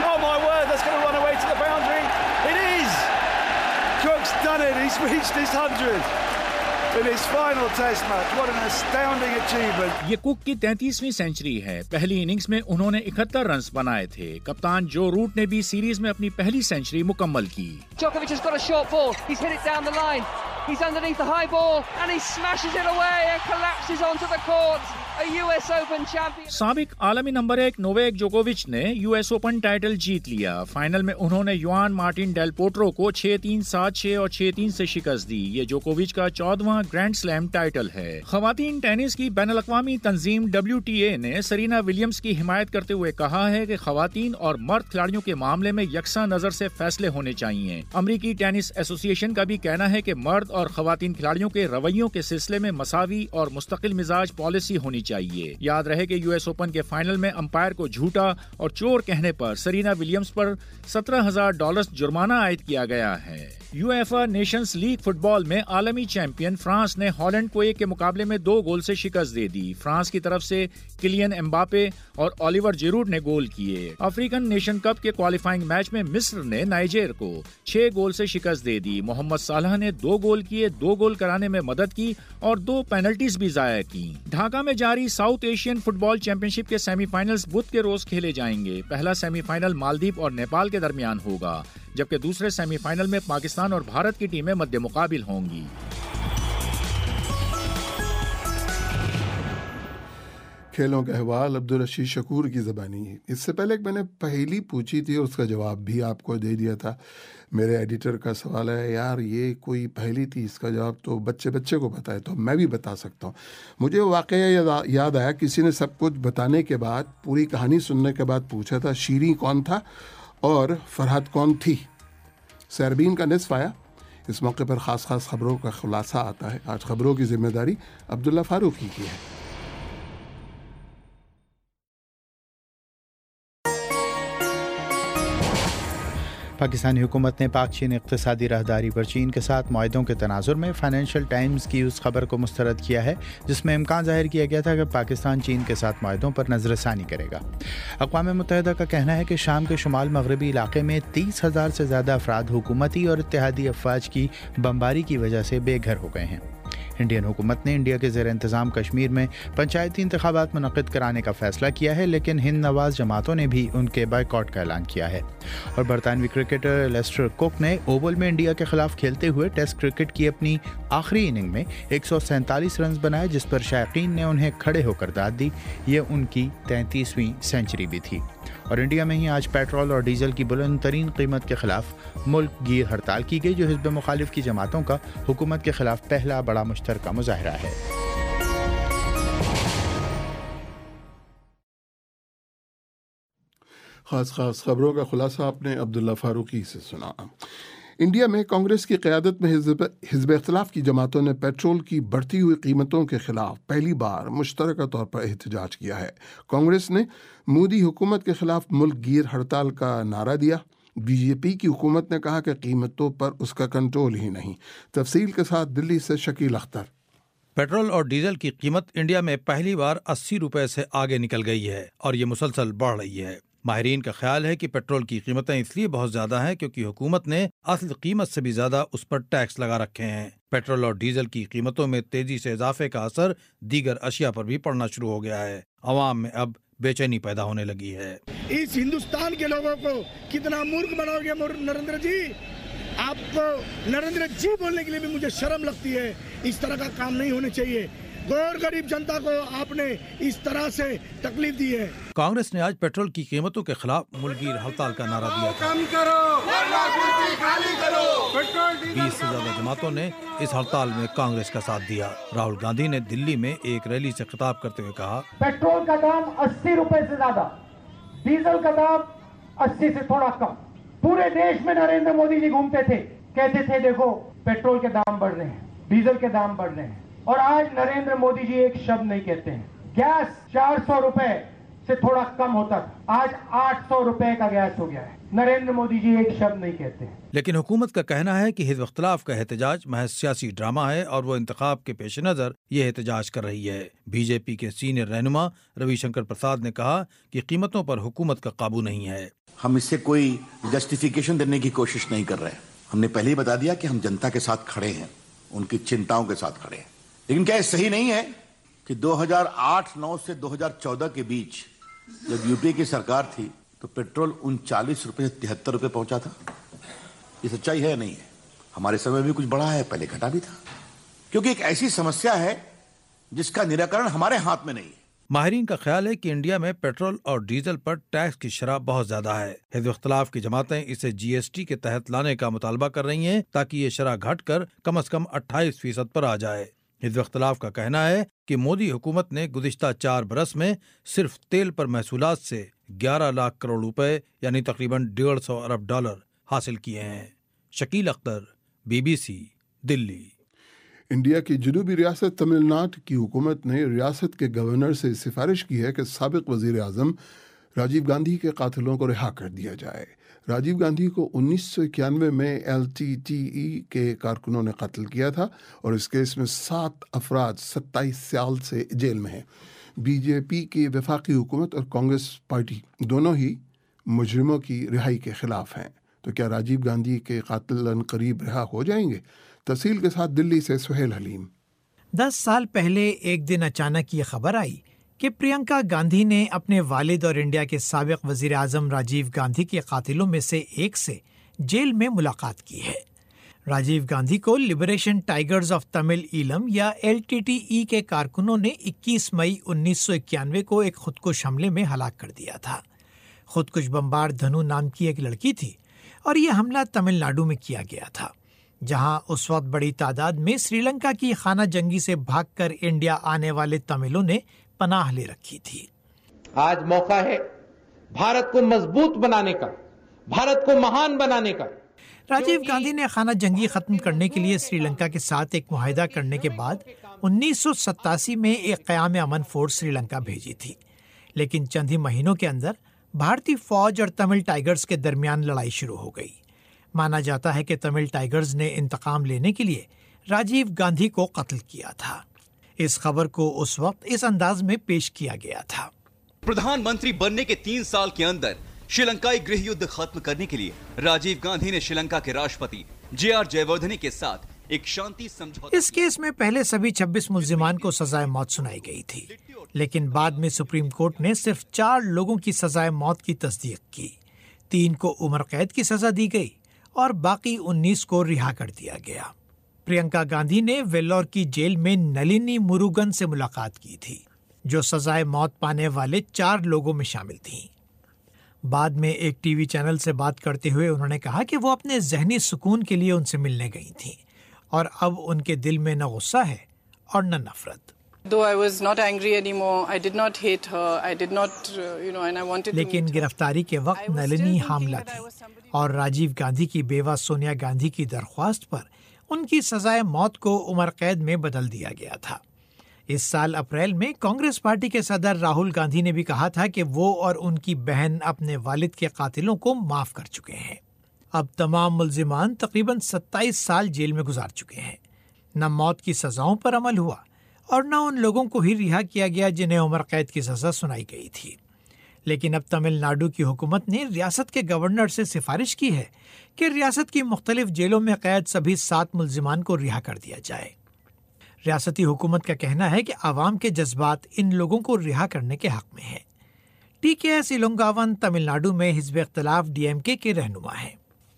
یہ کوک کی 33ویں سینچری ہے. پہلی اننگز میں انہوں نے 71 رنز بنائے تھے. کپتان جو روٹ نے بھی سیریز میں اپنی پہلی سینچری مکمل کی. سابق عالمی نمبر 1 نوویک جوکووچ نے US اوپن ٹائٹل جیت لیا. فائنل میں انہوں نے یوان مارٹن ڈیل پوٹرو کو 6-3, 7-6 اور 6-3 سے شکست دی. یہ جوکووچ کا 14واں گرینڈ سلیم ٹائٹل ہے. خواتین ٹینس کی بین الاقوامی تنظیم WTA نے سرینا ولیمز کی حمایت کرتے ہوئے کہا ہے کہ خواتین اور مرد کھلاڑیوں کے معاملے میں یکساں نظر سے فیصلے ہونے چاہیے. امریکی ٹینس ایسوسی ایشن کا بھی کہنا ہے کہ مرد اور خواتین کھلاڑیوں کے رویوں کے سلسلے میں مساوی اور مستقل مزاج پالیسی ہونی چاہیے. یاد رہے کہ US اوپن کے فائنل میں امپائر کو جھوٹا اور چور کہنے پر سرینا ولیمز پر $17,000 جرمانہ عائد کیا گیا ہے. UEFA nations league football میں عالمی چیمپئن فرانس نے ہالینڈ کو 1 کے مقابلے میں 2 گول سے شکست دے دی. فرانس کی طرف سے کلین امباپے اور اولیور جیروڈ نے گول کیے. افریقن نیشن کپ کے کوالیفائنگ میچ میں مصر نے نائجیر کو 6 گول سے شکست دے دی. محمد صالح نے 2 گول کیے، 2 گول کرانے میں مدد کی اور 2 پینلٹیز بھی ضائع کی. ڈھاکہ میں جاری south Asian football championship کے سیمی فائنلز بدھ کے روز کھیلے جائیں گے. پہلا سیمی فائنل مالدیپ اور نیپال کے درمیان ہوگا، جبکہ دوسرے سیمی فائنل میں پاکستان اور بھارت کی ٹیمیں مد مقابل ہوں گی. کھیلوں کا احوال عبدالرشید شکور کی زبانی. اس سے پہلے میں نے پہیلی پوچھی تھی اور اس کا جواب بھی آپ کو دے دیا تھا. میرے ایڈیٹر کا سوال ہے یار یہ کوئی پہیلی تھی، اس کا جواب تو بچے کو پتا ہے تو میں بھی بتا سکتا ہوں. مجھے واقعہ یاد آیا، کسی نے سب کچھ بتانے کے بعد، پوری کہانی سننے کے بعد پوچھا تھا شیریں کون تھا اور فرحت کون تھی. سیربین کا نصف آیا. اس موقع پر خاص خبروں کا خلاصہ آتا ہے. آج خبروں کی ذمہ داری عبداللہ فاروقی کی ہے. پاکستانی حکومت نے پاک چین اقتصادی راہداری پر چین کے ساتھ معاہدوں کے تناظر میں فائنینشیل ٹائمز کی اس خبر کو مسترد کیا ہے جس میں امکان ظاہر کیا گیا تھا کہ پاکستان چین کے ساتھ معاہدوں پر نظر ثانی کرے گا. اقوام متحدہ کا کہنا ہے کہ شام کے شمال مغربی علاقے میں 30,000 سے زیادہ افراد حکومتی اور اتحادی افواج کی بمباری کی وجہ سے بے گھر ہو گئے ہیں. इंडियन हुकूमत ने इंडिया के ज़ेर इंतज़ाम कश्मीर में पंचायती इंतखाबात मुनक़िद कराने का फ़ैसला किया है, लेकिन हिंद नवाज़ जमातों ने भी उनके बायकॉट का ऐलान किया है। और बरतानवी क्रिकेटर लेस्टर कुक ने ओवल में इंडिया के खिलाफ खेलते हुए टेस्ट क्रिकेट की अपनी आखिरी इनिंग में 147 रन बनाए, जिस पर शायकीन ने उन्हें खड़े होकर दाद दी। ये उनकी 33वीं सेंचुरी भी थी। और इंडिया में ही आज पेट्रोल और डीजल की बुलंद तरीन कीमत के खिलाफ मुल्क गिर हड़ताल की गई, जो हिज़्ब मुखालिफ की जमातों का हुकूमत के खिलाफ पहला बड़ा मुश्तरका मुजाहरा है। खास खबरों का खुलासा आपने अब्दुल्ला फारूकी से सुना। इंडिया में कांग्रेस की क़यादत में हिज़्ब इख्तिलाफ की जमातों ने पेट्रोल की बढ़ती हुई कीमतों के खिलाफ पहली बार मुश्तरका तौर पर एहतजाज किया है। कांग्रेस ने मोदी हुकूमत के खिलाफ मुल्क गिर हड़ताल का नारा दिया। बीजेपी की हुकूमत ने कहा कि कीमतों पर उसका कंट्रोल ही नहीं। तफसील के साथ दिल्ली से शकील अख्तर। पेट्रोल और डीजल की कीमत इंडिया में पहली बार 80 रुपए से आगे निकल गई है और ये मुसलसल बढ़ रही है। माहिरीन का ख्याल है कि पेट्रोल की कीमतें इसलिए बहुत ज्यादा हैं क्योंकि हुकूमत ने असल कीमत से भी ज्यादा उस पर टैक्स लगा रखे हैं। पेट्रोल और डीजल की कीमतों में तेजी से इजाफे का असर दीगर अशिया पर भी पड़ना शुरू हो गया है। अवाम में अब बेचैनी पैदा होने लगी है। इस हिंदुस्तान के लोगों को कितना मूर्ख बनाओगे नरेंद्र जी। आपको नरेंद्र जी बोलने के लिए भी मुझे शर्म लगती है। इस तरह का काम नहीं होने चाहिए। गौर गरीब जनता को आपने इस तरह से तकलीफ दी है। कांग्रेस ने आज पेट्रोल की कीमतों के खिलाफ मुल्कगीर हड़ताल का नारा दिया था। 20 से ज्यादा जमातों ने इस हड़ताल में कांग्रेस का साथ दिया। राहुल गांधी ने दिल्ली में एक रैली से खिताब करते हुए कहा, पेट्रोल का दाम 80 रुपए से ज्यादा, डीजल का दाम 80 से थोड़ा कम। पूरे देश में नरेंद्र मोदी जी घूमते थे, कहते थे देखो पेट्रोल के दाम बढ़ रहे हैं, डीजल के दाम बढ़ रहे हैं, और आज नरेंद्र मोदी जी एक शब्द नहीं कहते हैं। गैस 400 रुपए से थोड़ा कम होता था, आज 800 रुपए का गैस हो गया है। नरेंद्र मोदी जी एक शब्द नहीं कहते हैं। लेकिन हुकूमत का कहना है कि हिज़्ब इख्तिलाफ का एहतजाज महज सियासी ड्रामा है और वो इंतखाब के पेश नज़र ये एहतजाज कर रही है। बीजेपी के सीनियर रहनुमा रविशंकर प्रसाद ने कहा कि कीमतों पर हुकूमत का काबू नहीं है। हम इससे कोई जस्टिफिकेशन देने की कोशिश नहीं कर रहे हैं। हमने पहले ही बता दिया कि हम जनता के साथ खड़े हैं, उनकी चिंताओं के साथ खड़े हैं। लेकिन क्या सही नहीं है कि 2008-9 से 2014 के बीच जब यूपीए की सरकार थी तो पेट्रोल 39 रुपए से 73 रुपए पहुंचा था? ये सच्चाई है या नहीं है? हमारे समय में भी कुछ बढ़ा है, पहले घटा भी था, क्योंकि एक ऐसी समस्या है जिसका निराकरण हमारे हाथ में नहीं है। माहिरीन का ख्याल है कि इंडिया में पेट्रोल और डीजल पर टैक्स की शरह बहुत ज्यादा है। हिज़्ब इख्तिलाफ की जमातें इसे जीएसटी के तहत लाने का मुतालबा कर रही हैं ताकि ये शरह घटकर कम से कम 28% पर आ जाए। हिज़्ब इख्तिलाफ का कहना है कि मोदी हुकूमत ने गुज़िश्ता 4 बरस में सिर्फ तेल पर महसूलात से 11 लाख करोड़ रुपए यानी तकरीबन 150 अरब डॉलर हासिल किए हैं। शकील अख्तर, BBC, दिल्ली। इंडिया की जनूबी रियासत तमिलनाडु की हुकूमत ने रियासत के गवर्नर से सिफारिश की है कि साबिक वज़ीर आज़म राजीव गांधी के कातिलों को रिहा कर दिया जाए। राजीव गांधी को 1991 में LTTE के कारकुनों ने कत्ल किया था और इस केस में 7 अफराद 27 साल से जेल में हैं। बीजेपी की वफाकी हुकूमत और कांग्रेस पार्टी दोनों ही मुजरिमों की रिहाई के खिलाफ हैं। तो क्या राजीव गांधी के कातिल करीब रिहा हो जाएंगे? तफसील के साथ दिल्ली से सुहेल हलीम। 10 साल पहले एक दिन अचानक ये खबर आई कि प्रियंका गांधी ने अपने वालिद और इंडिया के साबिक वजीर आजम राजीव गांधी के कातिलों में से एक से जेल में मुलाकात की है। राजीव गांधी को liberation tigers of Tamil Eelam या LTTE के कारकुनों ने 21 मई 1991 को एक खुदकुश हमले में हलाक कर दिया था। खुदकुश बमबार धनु नाम की एक लड़की थी और ये हमला तमिलनाडु में किया गया था, जहां उस वक्त बड़ी तादाद में श्रीलंका की खाना जंगी से भागकर इंडिया आने वाले तमिलों ने पनाह ले रखी थी। आज मौका है भारत को मजबूत बनाने का, भारत को महान बनाने का। राजीव गांधी ने खाना जंगी खत्म करने के लिए श्रीलंका के साथ एक मुआहिदा करने के बाद 1987 में एक क़याम अमन फोर्स श्रीलंका भेजी थी, लेकिन चंद ही महीनों के अंदर भारतीय फौज और तमिल टाइगर्स के दरमियान लड़ाई शुरू हो गई। माना जाता है कि तमिल टाइगर्स ने इंतकाम लेने के लिए राजीव गांधी को कत्ल किया था। इस खबर को उस वक्त इस अंदाज में पेश किया गया था। प्रधानमंत्री बनने के 3 साल के अंदर श्रीलंकाई गृह युद्ध खत्म करने के लिए राजीव गांधी ने श्रीलंका के राष्ट्रपति JR जयवर्धने के साथ एक शांति समझौता। इस केस में पहले सभी 26 मुल्जिमान को सजाए मौत सुनाई गई थी, लेकिन बाद में सुप्रीम कोर्ट ने सिर्फ 4 लोगों की सजाए मौत की तस्दीक की। 3 को उम्र कैद की सजा दी गई और बाकी 19 को रिहा कर दिया गया। प्रियंका गांधी ने वेल्लोर की जेल में नलिनी मुरुगन से मुलाकात की थी, जो सजाए मौत पाने वाले 4 लोगों में शामिल थीं। बाद में एक टीवी चैनल से बात करते हुए उन्होंने कहा कि वो अपने जहनी सुकून के लिए उनसे मिलने गई थीं और अब उनके दिल में न गुस्सा है और न नफरत। लेकिन गिरफ्तारी के वक्त नलिनी हामला थी और राजीव गांधी की बेवा सोनिया गांधी की दरख्वास्त पर उनकी सजाए मौत को उम्र कैद में बदल दिया गया था। इस साल अप्रैल में कांग्रेस पार्टी के सदर राहुल गांधी ने भी कहा था कि वो और उनकी बहन अपने वालिद के कातिलों को माफ कर चुके हैं। अब तमाम मुल्जिमान तकरीबन 27 साल जेल में गुजार चुके हैं। न मौत की सजाओं पर अमल हुआ और न उन लोगों को ही रिहा किया गया जिन्हें उम्र कैद की सजा सुनाई गई थी। लेकिन अब तमिलनाडु की हुकूमत ने रियासत के गवर्नर से सिफारिश की है कि रियासत की मुख्तलिफ जेलों में कैद सभी 7 मुल्जिमान को रिहा कर दिया जाए। रियासती हुकूमत का कहना है कि आवाम के जज्बात इन लोगों को रिहा करने के हक में है। TKS इलुंगावन तमिलनाडु में हिज़्ब इख्तिलाफ DMK के रहनुमा हैं।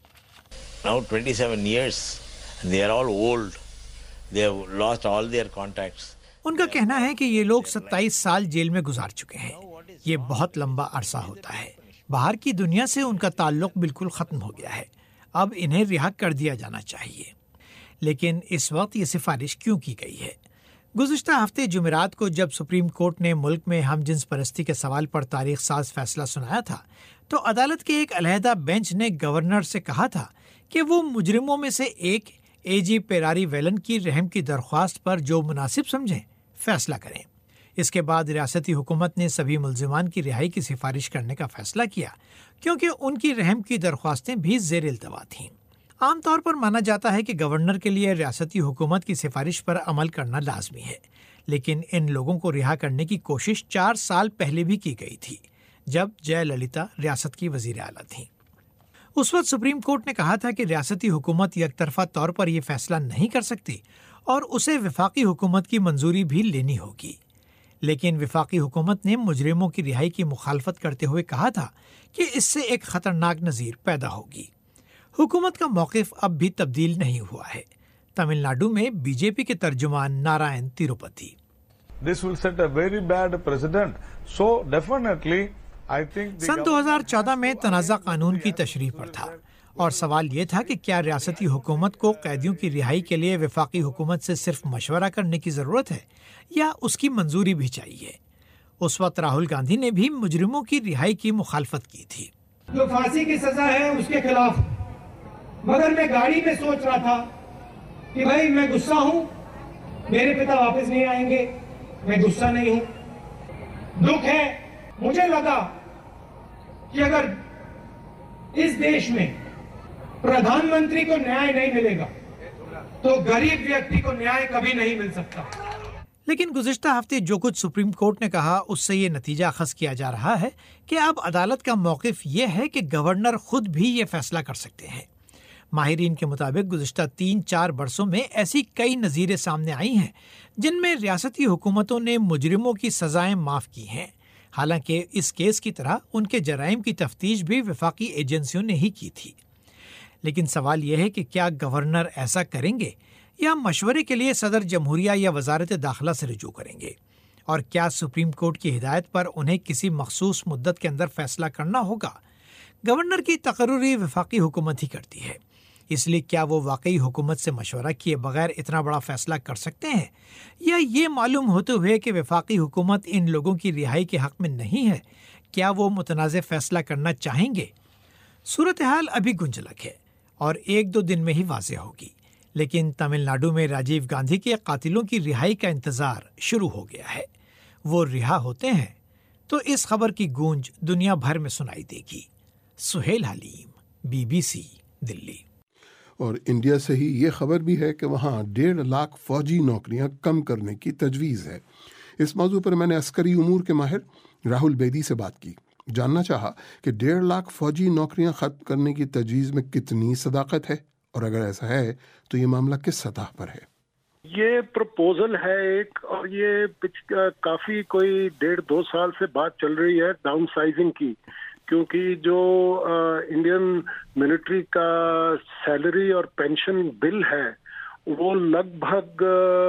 Now 27 years, they are all old. They have lost all their contacts. उनका कहना है कि ये लोग 27 साल जेल में गुजार चुके हैं। ये बहुत लंबा अरसा होता है। बाहर की दुनिया से उनका ताल्लुक बिल्कुल खत्म हो गया है। अब इन्हें रिहा कर दिया जाना चाहिए। लेकिन इस वक्त ये सिफारिश क्यों की गई है? गुज़िश्ता हफ्ते जुमेरात को जब सुप्रीम कोर्ट ने मुल्क में हम जिन्स परस्ती के सवाल पर तारीख साज फैसला सुनाया था, तो अदालत के एक अलहदा बेंच ने गवर्नर से कहा था कि वो मुजरिमों में से एक AG पेरारी वेलन की रहम की दरख्वास्त पर जो मुनासिब समझें फैसला करें। इसके बाद रियासती हुकूमत ने सभी मुल्जिमान की रिहाई की सिफारिश करने का फैसला किया, क्योंकि उनकी रहम की दरख्वास्तें भी ज़ेर इल्तवा थीं। आमतौर पर माना जाता है कि गवर्नर के लिए रियासती हुकूमत की सिफारिश पर अमल करना लाजमी है, लेकिन इन लोगों को रिहा करने की कोशिश 4 साल पहले भी की गई थी, जब जयललिता रियासत की वजीर आला थीं। उस वक्त सुप्रीम कोर्ट ने कहा था कि रियासती हुकूमत यकतरफा तौर पर यह फैसला नहीं कर सकती और उसे विफाकी हुकूमत की मंजूरी भी लेनी होगी। लेकिन विफाकी हुकूमत ने मुजरिमों की रिहाई की मुखालफत करते हुए कहा था कि इससे एक खतरनाक नज़ीर पैदा होगी। हुकूमत का मौक़िफ़ अब भी तब्दील नहीं हुआ है। तमिलनाडु में BJP के तर्जुमान Narayan Tirupati, This will set a very bad precedent. So definitely I think सन 2014 में तनाज़ा कानून की तशरीह पर था और सवाल ये था कि क्या रियासती हुकूमत को कैदियों की रिहाई के लिए विफाकी हुकूमत से सिर्फ मशवरा करने की ज़रूरत है या उसकी मंजूरी भी चाहिए। उस वक्त राहुल गांधी ने भी मुजरिमों की रिहाई की मुखालफत की थी। जो फांसी की सजा है उसके खिलाफ, मगर मैं गाड़ी में सोच रहा था कि भाई मैं गुस्सा हूँ, मेरे पिता वापस नहीं आएंगे, मैं गुस्सा नहीं हूँ, दुख है। मुझे लगा कि अगर इस देश में प्रधानमंत्री को न्याय नहीं मिलेगा तो गरीब व्यक्ति को न्याय कभी नहीं मिल सकता। लेकिन गुज़िश्ता हफ्ते जो कुछ सुप्रीम कोर्ट ने कहा उससे ये नतीजा अखज़ किया जा रहा है कि अब अदालत का मौक़िफ़ ये है कि गवर्नर खुद भी ये फैसला कर सकते हैं। माहिरीन के मुताबिक गुज़िश्ता 3-4 बरसों में ऐसी कई नज़ीरें सामने आई हैं जिनमें रियासती हुकूमतों ने मुजरिमों की सजाएं माफ़ की हैं। हालांकि इस केस की तरह उनके जराइम की तफ्तीश भी विफाकी एजेंसियों ने ही की थी। लेकिन सवाल यह है कि क्या गवर्नर ऐसा करेंगे या मशवरे के लिए सदर जमहूरिया या वजारत दाखिला से रुजू करेंगे, और क्या सुप्रीम कोर्ट की हिदायत पर उन्हें किसी मखसूस मुद्दत के अंदर फैसला करना होगा। गवर्नर की तकर्रुरी विफाकी हुकूमत ही करती है, इसलिए क्या वो वाकई हुकूमत से मशवरा किए बगैर इतना बड़ा फैसला कर सकते हैं, या ये मालूम होते हुए कि विफाकी हुकूमत इन लोगों की रिहाई के हक में नहीं है, क्या वो मुतनाज़ फैसला करना चाहेंगे। सूरत हाल अभी गुंजलक है और 1-2 दिन में ही वाज़ेह होगी। लेकिन तमिलनाडु में राजीव गांधी के कातिलों की रिहाई का इंतज़ार शुरू हो गया है। वो रिहा होते हैं तो इस खबर की गूंज दुनिया भर में सुनाई देगी। सुहेल हलीम, BBC, दिल्ली। और इंडिया से ही ये खबर भी है कि वहाँ 1.5 लाख फौजी नौकरियां कम करने की तजवीज़ है। इस मौजू पर मैंने अस्करी उमूर के माहिर राहुल बेदी से बात की। जानना चाहा कि 1.5 लाख फौजी नौकरियां खत्म करने की तजवीज़ में कितनी सदाकत है اور اگر ایسا ہے تو یہ معاملہ کس سطح پر ہے؟ یہ پروپوزل ہے ایک، اور یہ کافی کوئی 1.5-2 سال سے بات چل رہی ہے ڈاؤن سائزنگ کی، کیونکہ جو انڈین ملٹری کا سیلری اور پینشن بل ہے وہ لگ بھگ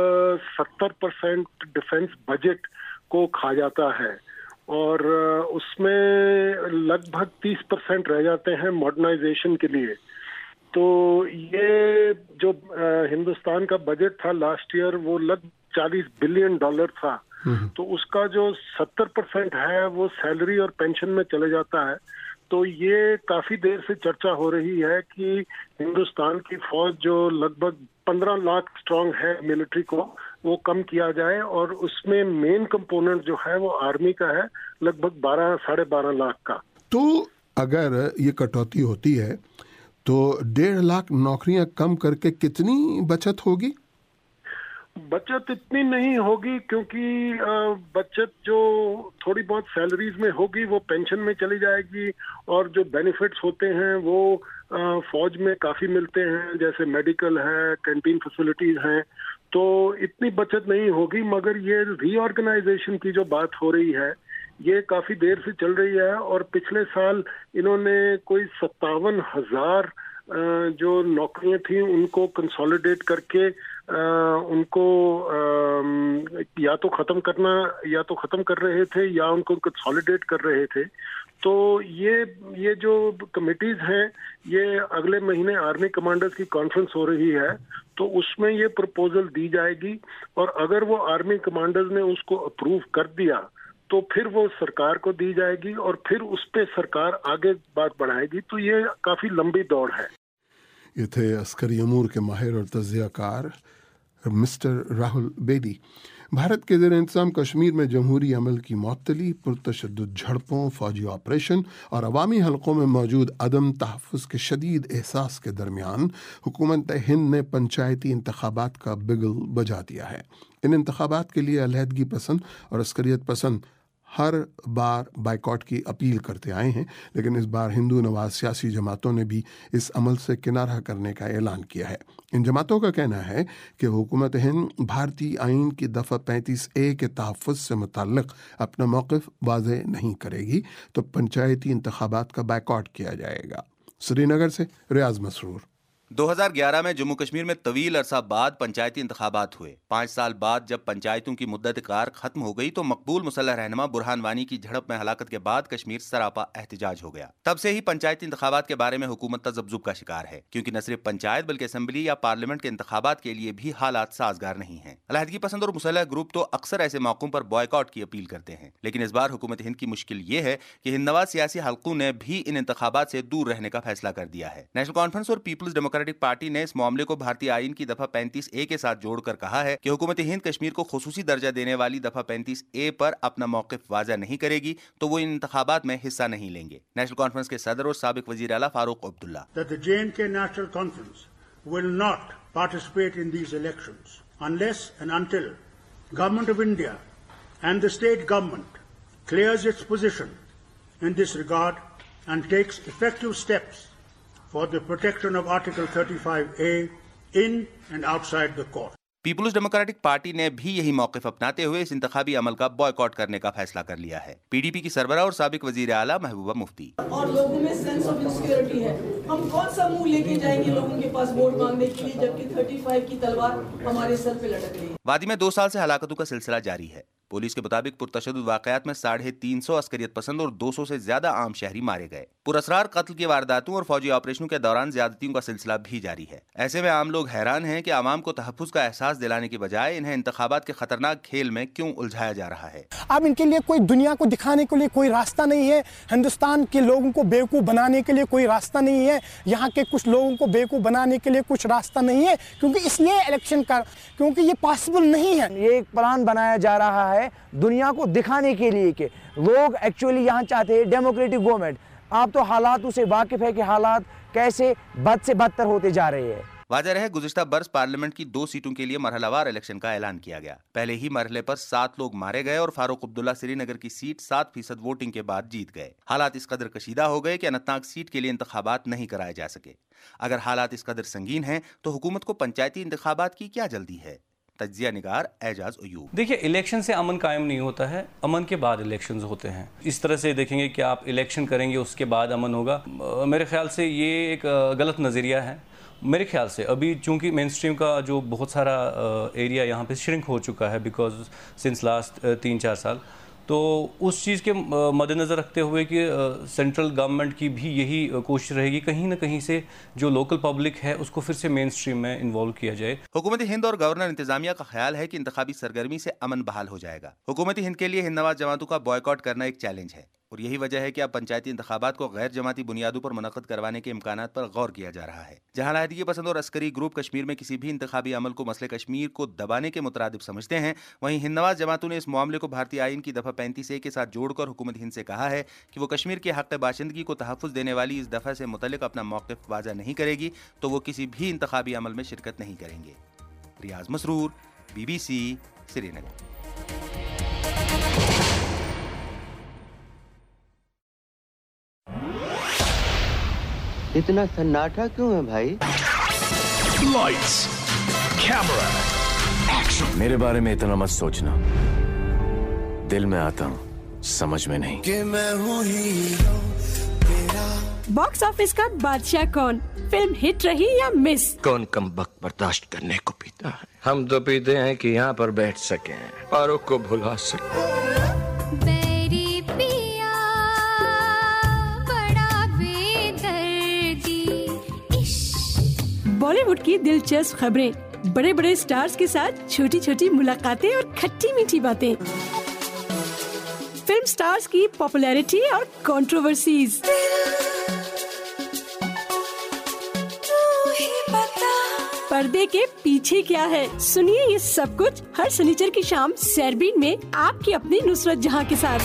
70% ڈیفنس بجٹ کو کھا جاتا ہے، اور اس میں لگ بھگ 30% رہ جاتے ہیں ماڈرنائزیشن کے لیے. تو یہ جو ہندوستان کا بجٹ تھا لاسٹ ایئر وہ لگ $40 بلین تھا، تو اس کا جو 70% ہے وہ سیلری اور پینشن میں چلے جاتا ہے. تو یہ کافی دیر سے چرچا ہو رہی ہے کہ ہندوستان کی فوج جو لگ بھگ 15 لاکھ اسٹرانگ ہے ملٹری کو، وہ کم کیا جائے، اور اس میں مین کمپوننٹ جو ہے وہ آرمی کا ہے لگ بھگ 12-12.5 لاکھ کا. تو اگر یہ کٹوتی ہوتی ہے تو 1.5 لاکھ نوکریاں کم کر کے کتنی بچت ہوگی؟ بچت اتنی نہیں ہوگی، کیونکہ بچت جو تھوڑی بہت سیلریز میں ہوگی وہ پینشن میں چلی جائے گی، اور جو بینیفٹس ہوتے ہیں وہ فوج میں کافی ملتے ہیں، جیسے میڈیکل ہے، کینٹین فیسلٹیز ہیں، تو اتنی بچت نہیں ہوگی. مگر یہ ری آرگنائزیشن کی جو بات ہو رہی ہے یہ کافی دیر سے چل رہی ہے، اور پچھلے سال انہوں نے کوئی 57,000 جو نوکریاں تھیں ان کو کنسولیڈیٹ کر کے ان کو یا تو ختم کر رہے تھے یا ان کو کنسولیڈیٹ کر رہے تھے. تو یہ جو کمیٹیز ہیں یہ اگلے مہینے آرمی کمانڈرز کی کانفرنس ہو رہی ہے، تو اس میں یہ پروپوزل دی جائے گی، اور اگر وہ آرمی کمانڈرز نے اس کو اپروو کر دیا تو پھر وہ سرکار کو دی جائے گی، اور پھر اس پہ سرکار آگے بات بڑھائے گی. تو یہ کافی لمبی دوڑ ہے. یہ تھے عسکری امور کے ماہر اور تجزیہ کار مسٹر راہل بیدی. بھارت کے زیر انتظام کشمیر میں جمہوری عمل کی معطلی، پرتشدد جھڑپوں، فوجی آپریشن اور عوامی حلقوں میں موجود عدم تحفظ کے شدید احساس کے درمیان حکومت ہند نے پنچایتی انتخابات کا بگل بجا دیا ہے. ان انتخابات کے لیے علیحدگی پسند اور عسکریت پسند ہر بار بائیکاٹ کی اپیل کرتے آئے ہیں، لیکن اس بار ہندو نواز سیاسی جماعتوں نے بھی اس عمل سے کنارہ کرنے کا اعلان کیا ہے. ان جماعتوں کا کہنا ہے کہ حکومت ہند بھارتی آئین کی دفعہ 35A کے تحفظ سے متعلق اپنا موقف واضح نہیں کرے گی تو پنچایتی انتخابات کا بائیکاٹ کیا جائے گا. سری نگر سے ریاض مسرور. 2011 میں جموں کشمیر میں طویل عرصہ بعد پنچایتی انتخابات ہوئے. 5 سال بعد جب پنچایتوں کی مدت کار ختم ہو گئی تو مقبول مسلح رہنما برہان وانی کی جھڑپ میں ہلاکت کے بعد کشمیر سراپا احتجاج ہو گیا. تب سے ہی پنچایتی انتخابات کے بارے میں حکومت تذبذب کا شکار ہے، کیونکہ نہ صرف پنچایت بلکہ اسمبلی یا پارلیمنٹ کے انتخابات کے لیے بھی حالات سازگار نہیں ہیں. علیحدگی پسند اور مسلح گروپ تو اکثر ایسے موقعوں پر بوائیکاٹ کی اپیل کرتے ہیں، لیکن اس بار حکومت ہند کی مشکل یہ ہے کہ ہند نواز سیاسی حلقوں نے بھی ان انتخابات سے دور رہنے کا فیصلہ کر دیا ہے. نیشنل کانفرنس اور پیپلز ڈیموکریٹک پارٹی نے اس معاملے کو بھارتی آئین کی دفعہ 35A کے ساتھ جوڑ کر کہا ہے کہ حکومت ہند کشمیر کو خصوصی درجہ دینے والی دفعہ 35A پر اپنا موقف واضح نہیں کرے گی تو وہ ان انتخابات میں حصہ نہیں لیں گے. نیشنل کانفرنس کے صدر اور سابق وزیر اعلیٰ Farooq Abdullah. That the J&K National Conference will not participate in these elections unless and until Government of India and the state government clears its position in this regard and takes effective steps for the protection of Article 35A in and outside the court. Peoples democratic party نے بھی یہی موقف اپناتے ہوئے اس انتخابی عمل کا بوائیکاٹ کرنے کا فیصلہ کر لیا ہے. PDP کی سربراہ اور سابق وزیر اعلیٰ محبوبہ مفتی. اور لوگوں میں سینس آف انسیکیورٹی ہے، ہم کون سا منہ لے کے جائیں گے لوگوں کے پاس ووٹ مانگنے کے لیے جبکہ 35 کی تلوار ہمارے سر پہ لٹک رہی ہے. وادی میں 2 سال سے ہلاکتوں کا سلسلہ جاری ہے. پولیس کے مطابق پرتشدد واقعات میں 350 عسکریت پسند اور 200 سے زیادہ عام شہری مارے گئے. پراسرار قتل کی وارداتوں اور فوجی آپریشنوں کے دوران زیادتیوں کا سلسلہ بھی جاری ہے. ایسے میں عام لوگ حیران ہیں کہ عوام کو تحفظ کا احساس دلانے کی بجائے انہیں انتخابات کے خطرناک کھیل میں کیوں الجھایا جا رہا ہے. اب ان کے لیے کوئی دنیا کو دکھانے کے لیے کوئی راستہ نہیں ہے، ہندوستان کے لوگوں کو بیوقوف بنانے کے لیے کوئی راستہ نہیں ہے، یہاں کے کچھ لوگوں کو بیوقوف بنانے کے لیے کچھ راستہ نہیں ہے، کیونکہ اس لیے الیکشن کا کیونکہ یہ پاسبل نہیں ہے. یہ ایک پلان بنایا جا رہا ہے دنیا کو دکھانے کے لیے کہ لوگ ایکچولی یہاں چاہتے ہیں ڈیموکریٹک گورنمنٹ. آپ تو حالاتوں سے واقف ہے کہ حالات کیسے بد سے بدتر ہوتے جا رہے ہیں. واضح رہے گزشتہ برس پارلیمنٹ کی 2 سیٹوں کے لیے مرحلہ وار الیکشن کا اعلان کیا گیا. پہلے ہی مرحلے پر 7 لوگ مارے گئے اور فاروق عبداللہ سری نگر کی سیٹ 7% ووٹنگ کے بعد جیت گئے. حالات اس قدر کشیدہ ہو گئے کہ اننت ناگ سیٹ کے لیے انتخابات نہیں کرائے جا سکے. اگر حالات اس قدر سنگین ہیں تو حکومت کو پنچایتی انتخابات کی کیا جلدی ہے؟ تجزیہ نگار اعجاز ایوب. دیکھیے الیکشن سے امن قائم نہیں ہوتا ہے، امن کے بعد الیکشنز ہوتے ہیں. اس طرح سے دیکھیں گے کہ آپ الیکشن کریں گے اس کے بعد امن ہوگا، میرے خیال سے یہ ایک غلط نظریہ ہے. میرے خیال سے ابھی چونکہ مین اسٹریم کا جو بہت سارا ایریا یہاں پہ شرنک ہو چکا ہے بیکاز سنس لاسٹ 3-4 سال، تو اس چیز کے مد نظر رکھتے ہوئے کہ سینٹرل گورنمنٹ کی بھی یہی کوشش رہے گی کہیں نہ کہیں سے جو لوکل پبلک ہے اس کو پھر سے مین اسٹریم میں انوالو کیا جائے. حکومت ہند اور گورنر انتظامیہ کا خیال ہے کہ انتخابی سرگرمی سے امن بحال ہو جائے گا. حکومت ہند کے لیے ہند نواز جماعتوں کا بائیکاٹ کرنا ایک چیلنج ہے اور یہی وجہ ہے کہ اب پنچایتی انتخابات کو غیر جماعتی بنیادوں پر منعقد کروانے کے امکانات پر غور کیا جا رہا ہے. جہاں علیحدگی پسند اور عسکری گروپ کشمیر میں کسی بھی انتخابی عمل کو مسئلہ کشمیر کو دبانے کے مترادف سمجھتے ہیں، وہیں ہند نواز جماعتوں نے اس معاملے کو بھارتی آئین کی دفعہ 35A کے ساتھ جوڑ کر حکومت ہند سے کہا ہے کہ وہ کشمیر کے حق باشندگی کو تحفظ دینے والی اس دفعہ سے متعلق اپنا موقف واضح نہیں کرے گی تو وہ کسی بھی انتخابی عمل میں شرکت نہیں کریں گے. ریاض مسرور، BBC، سری نگر. اتنا سناٹا کیوں ہے بھائی؟ Lights, camera, action. میرے بارے میں اتنا مت سوچنا، دل میں آتا ہوں سمجھ میں نہیں. کہ میں ہوں ہیرو تیرا. باکس آفس کا بادشاہ کون؟ فلم ہٹ رہی یا مس؟ کون کم وقت برداشت کرنے کو پیتا ہے؟ ہم تو پیتے ہیں کہ یہاں پر بیٹھ سکیں، فاروق کو بھلا سکیں. بالی ووڈ کی دلچسپ خبریں، بڑے بڑے سٹارز کے ساتھ چھوٹی چھوٹی ملاقاتیں اور کھٹی میٹھی باتیں، فلم سٹارز کی پاپولیرٹی اور کنٹروورسیز، پردے کے پیچھے کیا ہے. سنیے یہ سب کچھ ہر سنیچر کی شام سیربین میں آپ کی اپنی نصرت جہاں کے ساتھ.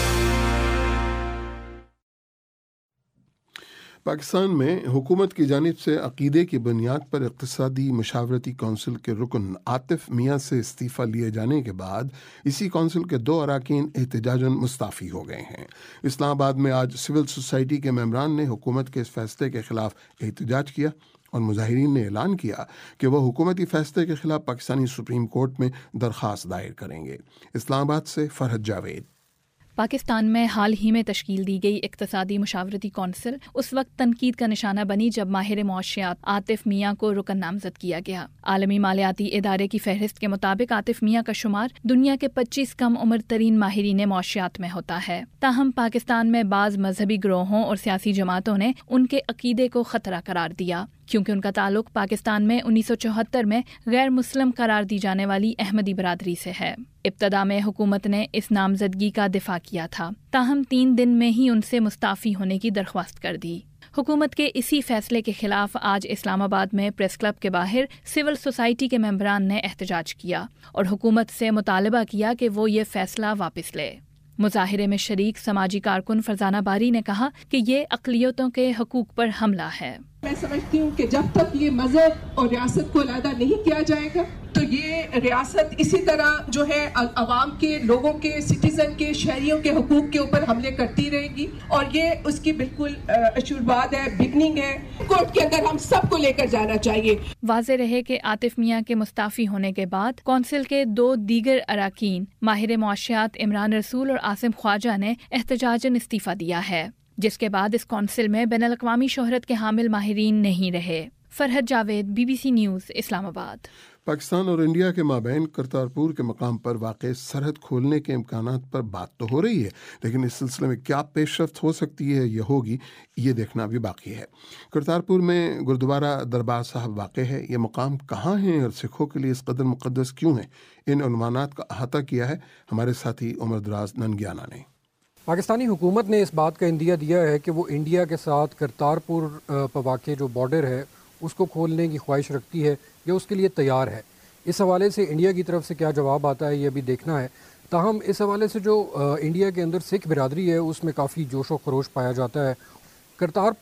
پاکستان میں حکومت کی جانب سے عقیدے کی بنیاد پر اقتصادی مشاورتی کونسل کے رکن عاطف میاں سے استعفیٰ لیے جانے کے بعد اسی کونسل کے 2 اراکین احتجاجاً مستعفی ہو گئے ہیں. اسلام آباد میں آج سول سوسائٹی کے ممبران نے حکومت کے اس فیصلے کے خلاف احتجاج کیا اور مظاہرین نے اعلان کیا کہ وہ حکومتی فیصلے کے خلاف پاکستانی سپریم کورٹ میں درخواست دائر کریں گے. اسلام آباد سے فرحت جاوید. پاکستان میں حال ہی میں تشکیل دی گئی اقتصادی مشاورتی کونسل اس وقت تنقید کا نشانہ بنی جب ماہر معاشیات عاطف میاں کو رکن نامزد کیا گیا. عالمی مالیاتی ادارے کی فہرست کے مطابق عاطف میاں کا شمار دنیا کے 25 کم عمر ترین ماہرین معاشیات میں ہوتا ہے. تاہم پاکستان میں بعض مذہبی گروہوں اور سیاسی جماعتوں نے ان کے عقیدے کو خطرہ قرار دیا کیونکہ ان کا تعلق پاکستان میں 1974 میں غیر مسلم قرار دی جانے والی احمدی برادری سے ہے. ابتدا میں حکومت نے اس نامزدگی کا دفاع کیا تھا، تاہم 3 دن میں ہی ان سے مستعفی ہونے کی درخواست کر دی. حکومت کے اسی فیصلے کے خلاف آج اسلام آباد میں پریس کلب کے باہر سول سوسائٹی کے ممبران نے احتجاج کیا اور حکومت سے مطالبہ کیا کہ وہ یہ فیصلہ واپس لے. مظاہرے میں شریک سماجی کارکن فرزانہ باری نے کہا کہ یہ اقلیتوں کے حقوق پر حملہ ہے. میں سمجھتی ہوں کہ جب تک یہ مذہب اور ریاست کو علیحدہ نہیں کیا جائے گا تو یہ ریاست اسی طرح جو ہے عوام کے، لوگوں کے، سٹیزن کے، شہریوں کے حقوق کے اوپر حملے کرتی رہے گی اور یہ اس کی بالکل اشورباد ہے، بگننگ ہے. کورٹ کے اندر ہم سب کو لے کر جانا چاہیے. واضح رہے کہ عاطف میاں کے مستعفی ہونے کے بعد کونسل کے 2 دیگر اراکین ماہر معاشیات عمران رسول اور عاصم خواجہ نے احتجاجاً استعفیٰ دیا ہے، جس کے بعد اس کونسل میں بین الاقوامی شہرت کے حامل ماہرین نہیں رہے. Farhat Javed, BBC news, Islamabad. Pakistan اور انڈیا کے مابین کرتارپور کے مقام پر واقع سرحد کھولنے کے امکانات پر بات تو ہو رہی ہے، لیکن اس سلسلے میں کیا پیش رفت ہو سکتی ہے یا ہوگی یہ دیکھنا بھی باقی ہے. کرتارپور میں گردوارہ دربار صاحب واقع ہے. یہ مقام کہاں ہیں اور سکھوں کے لیے اس قدر مقدس کیوں ہے؟ ان عنوانات کا احاطہ کیا ہے ہمارے ساتھی عمر دراز ننگیانہ نے. پاکستانی حکومت نے اس بات کا اندیہ دیا ہے کہ وہ انڈیا کے ساتھ کرتارپور پر واقع جو بارڈر ہے اس کو کھولنے کی خواہش رکھتی ہے یا اس کے لیے تیار ہے. اس حوالے سے انڈیا کی طرف سے کیا جواب آتا ہے یہ بھی دیکھنا ہے. تاہم اس حوالے سے جو انڈیا کے اندر سکھ برادری ہے اس میں کافی جوش و خروش پایا جاتا ہے. کرتارپور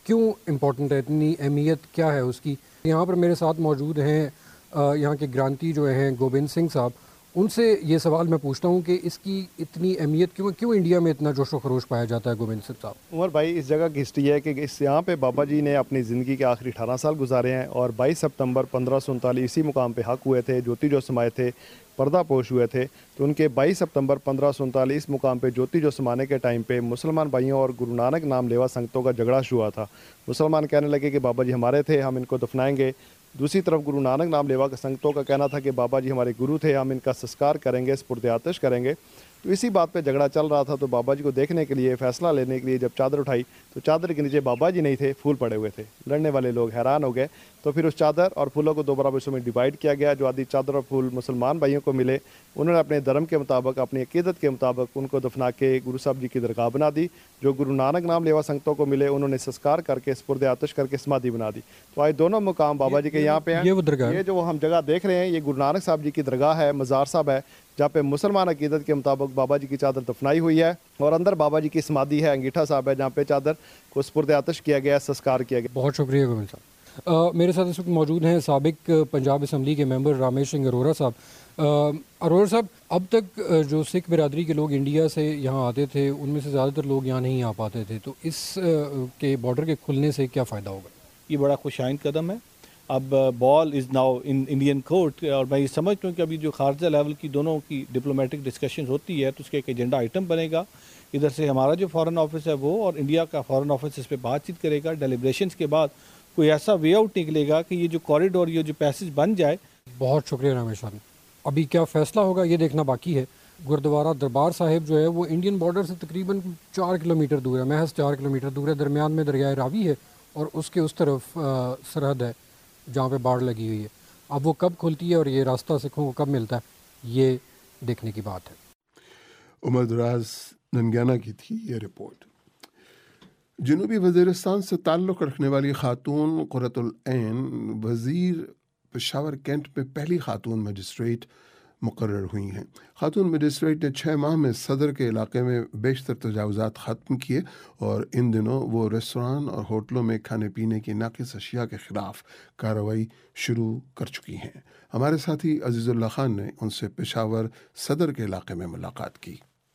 کیوں امپورٹنٹ ہے, اتنی اہمیت کیا ہے اس کی؟ یہاں پر میرے ساتھ موجود ہیں یہاں کے گرانتی جو ہیں گوبند سنگھ صاحب, ان سے یہ سوال میں پوچھتا ہوں کہ اس کی اتنی اہمیت کیوں انڈیا میں اتنا جوش و خروش پایا جاتا ہے. گوبند سنگھ صاحب. عمر بھائی, اس جگہ کی ہسٹری ہے کہ یہاں پہ بابا جی نے اپنی زندگی کے آخری 18 سال گزارے ہیں, اور 22 سپتمبر 1539 اسی مقام پہ حق ہوئے تھے, جوتی جو سمائے تھے, پردہ پوش ہوئے تھے. تو ان کے 22 سپتمبر 1539 اس مقام پہ جوتی جو سمانے کے ٹائم پہ مسلمان بھائیوں اور گرو نانک نام لیوا سنگتوں کا جھگڑا شروع ہوا تھا. مسلمان کہنے لگے کہ بابا جی ہمارے تھے, ہم ان کو دفنائیں گے. دوسری طرف گرو نانک نام لیوا سنگتوں کا کہنا تھا کہ بابا جی ہمارے گرو تھے, ہم ان کا سسکار کریں گے, سپرد آتش کریں گے. تو اسی بات پہ جھگڑا چل رہا تھا. تو بابا جی کو دیکھنے کے لیے, فیصلہ لینے کے لیے جب چادر اٹھائی تو چادر کے نیچے بابا جی نہیں تھے, پھول پڑے ہوئے تھے. لڑنے والے لوگ حیران ہو گئے. تو پھر اس چادر اور پھولوں کو 2 برابر حصوں میں ڈیوائڈ کیا گیا. جو آدھی چادر اور پھول مسلمان بھائیوں کو ملے, انہوں نے اپنے دھرم کے مطابق, اپنی عقیدت کے مطابق ان کو دفنا کے گرو صاحب جی کی درگاہ بنا دی. جو گرو نانک نام لیوا سنگتوں کو ملے, انہوں نے سسکار کر کے سپرد آتش کر کے سمادھی بنا دی. تو آج دونوں مقام بابا جی کے یہاں پہ ہیں. یہ جو ہم جگہ دیکھ رہے ہیں, یہ گرو نانک صاحب جی کی درگاہ ہے, مزار صاحب ہے, جہاں پہ مسلمان عقیدت کے مطابق بابا جی کی چادر دفنائی ہوئی ہے, اور اندر بابا جی کی سمادھی ہے, انگیٹھا صاحب ہے, جہاں پہ چادر کو سپرد آتش کیا گیا, سسکار کیا گیا. بہت شکریہ گوبند صاحب. میرے ساتھ اس وقت موجود ہیں سابق پنجاب اسمبلی کے ممبر رامیش سنگھ ارورا صاحب. ارورا صاحب, اب تک جو سکھ برادری کے لوگ انڈیا سے یہاں آتے تھے, ان میں سے زیادہ تر لوگ یہاں نہیں آ پاتے تھے, تو اس کے بارڈر کے کھلنے سے کیا فائدہ ہوگا؟ یہ بڑا خوش آئند قدم ہے. اب ball is now in Indian court, اور میں یہ سمجھتا ہوں کہ ابھی جو خارجہ لیول کی دونوں کی ڈپلومیٹک ڈسکشن ہوتی ہے, تو اس کا ایک ایجنڈا آئٹم بنے گا. ادھر سے ہمارا جو فارن آفس ہے وہ, اور انڈیا کا فارن آفس اس پہ بات چیت کرے گا. ڈیلیبریشنز کے بعد کوئی ایسا وے آؤٹ نکلے گا کہ یہ جو کوریڈور, یہ جو پیسج بن جائے. بہت شکریہ رامیش صاحب. ابھی کیا فیصلہ ہوگا یہ دیکھنا باقی ہے. گردوارہ دربار صاحب جو ہے وہ انڈین بارڈر سے تقریباً 4 کلومیٹر دور ہے, محض 4 کلومیٹر دور ہے. درمیان میں دریائے راوی ہے, اور اس کے اس طرف سرحد ہے جہاں پہ باڑ لگی ہوئی ہے. اب وہ کب کھلتی ہے اور یہ راستہ سکھوں کو کب ملتا ہے, یہ دیکھنے کی بات ہے. عمر دراز ننگیانہ کی تھی یہ رپورٹ. جنوبی وزیرستان سے تعلق رکھنے والی خاتون قرۃ العین وزیر پشاور کینٹ میں پہلی خاتون مجسٹریٹ مقرر ہوئی ہیں. خاتون مجسٹریٹ نے 6 ماہ میں صدر کے علاقے میں بیشتر تجاوزات ختم کیے, اور ان دنوں وہ ریستوران اور ہوٹلوں میں کھانے پینے کی ناقص اشیاء کے خلاف کارروائی شروع کر چکی ہیں. ہمارے ساتھی عزیز اللہ خان نے ان سے پشاور صدر کے علاقے میں ملاقات کی.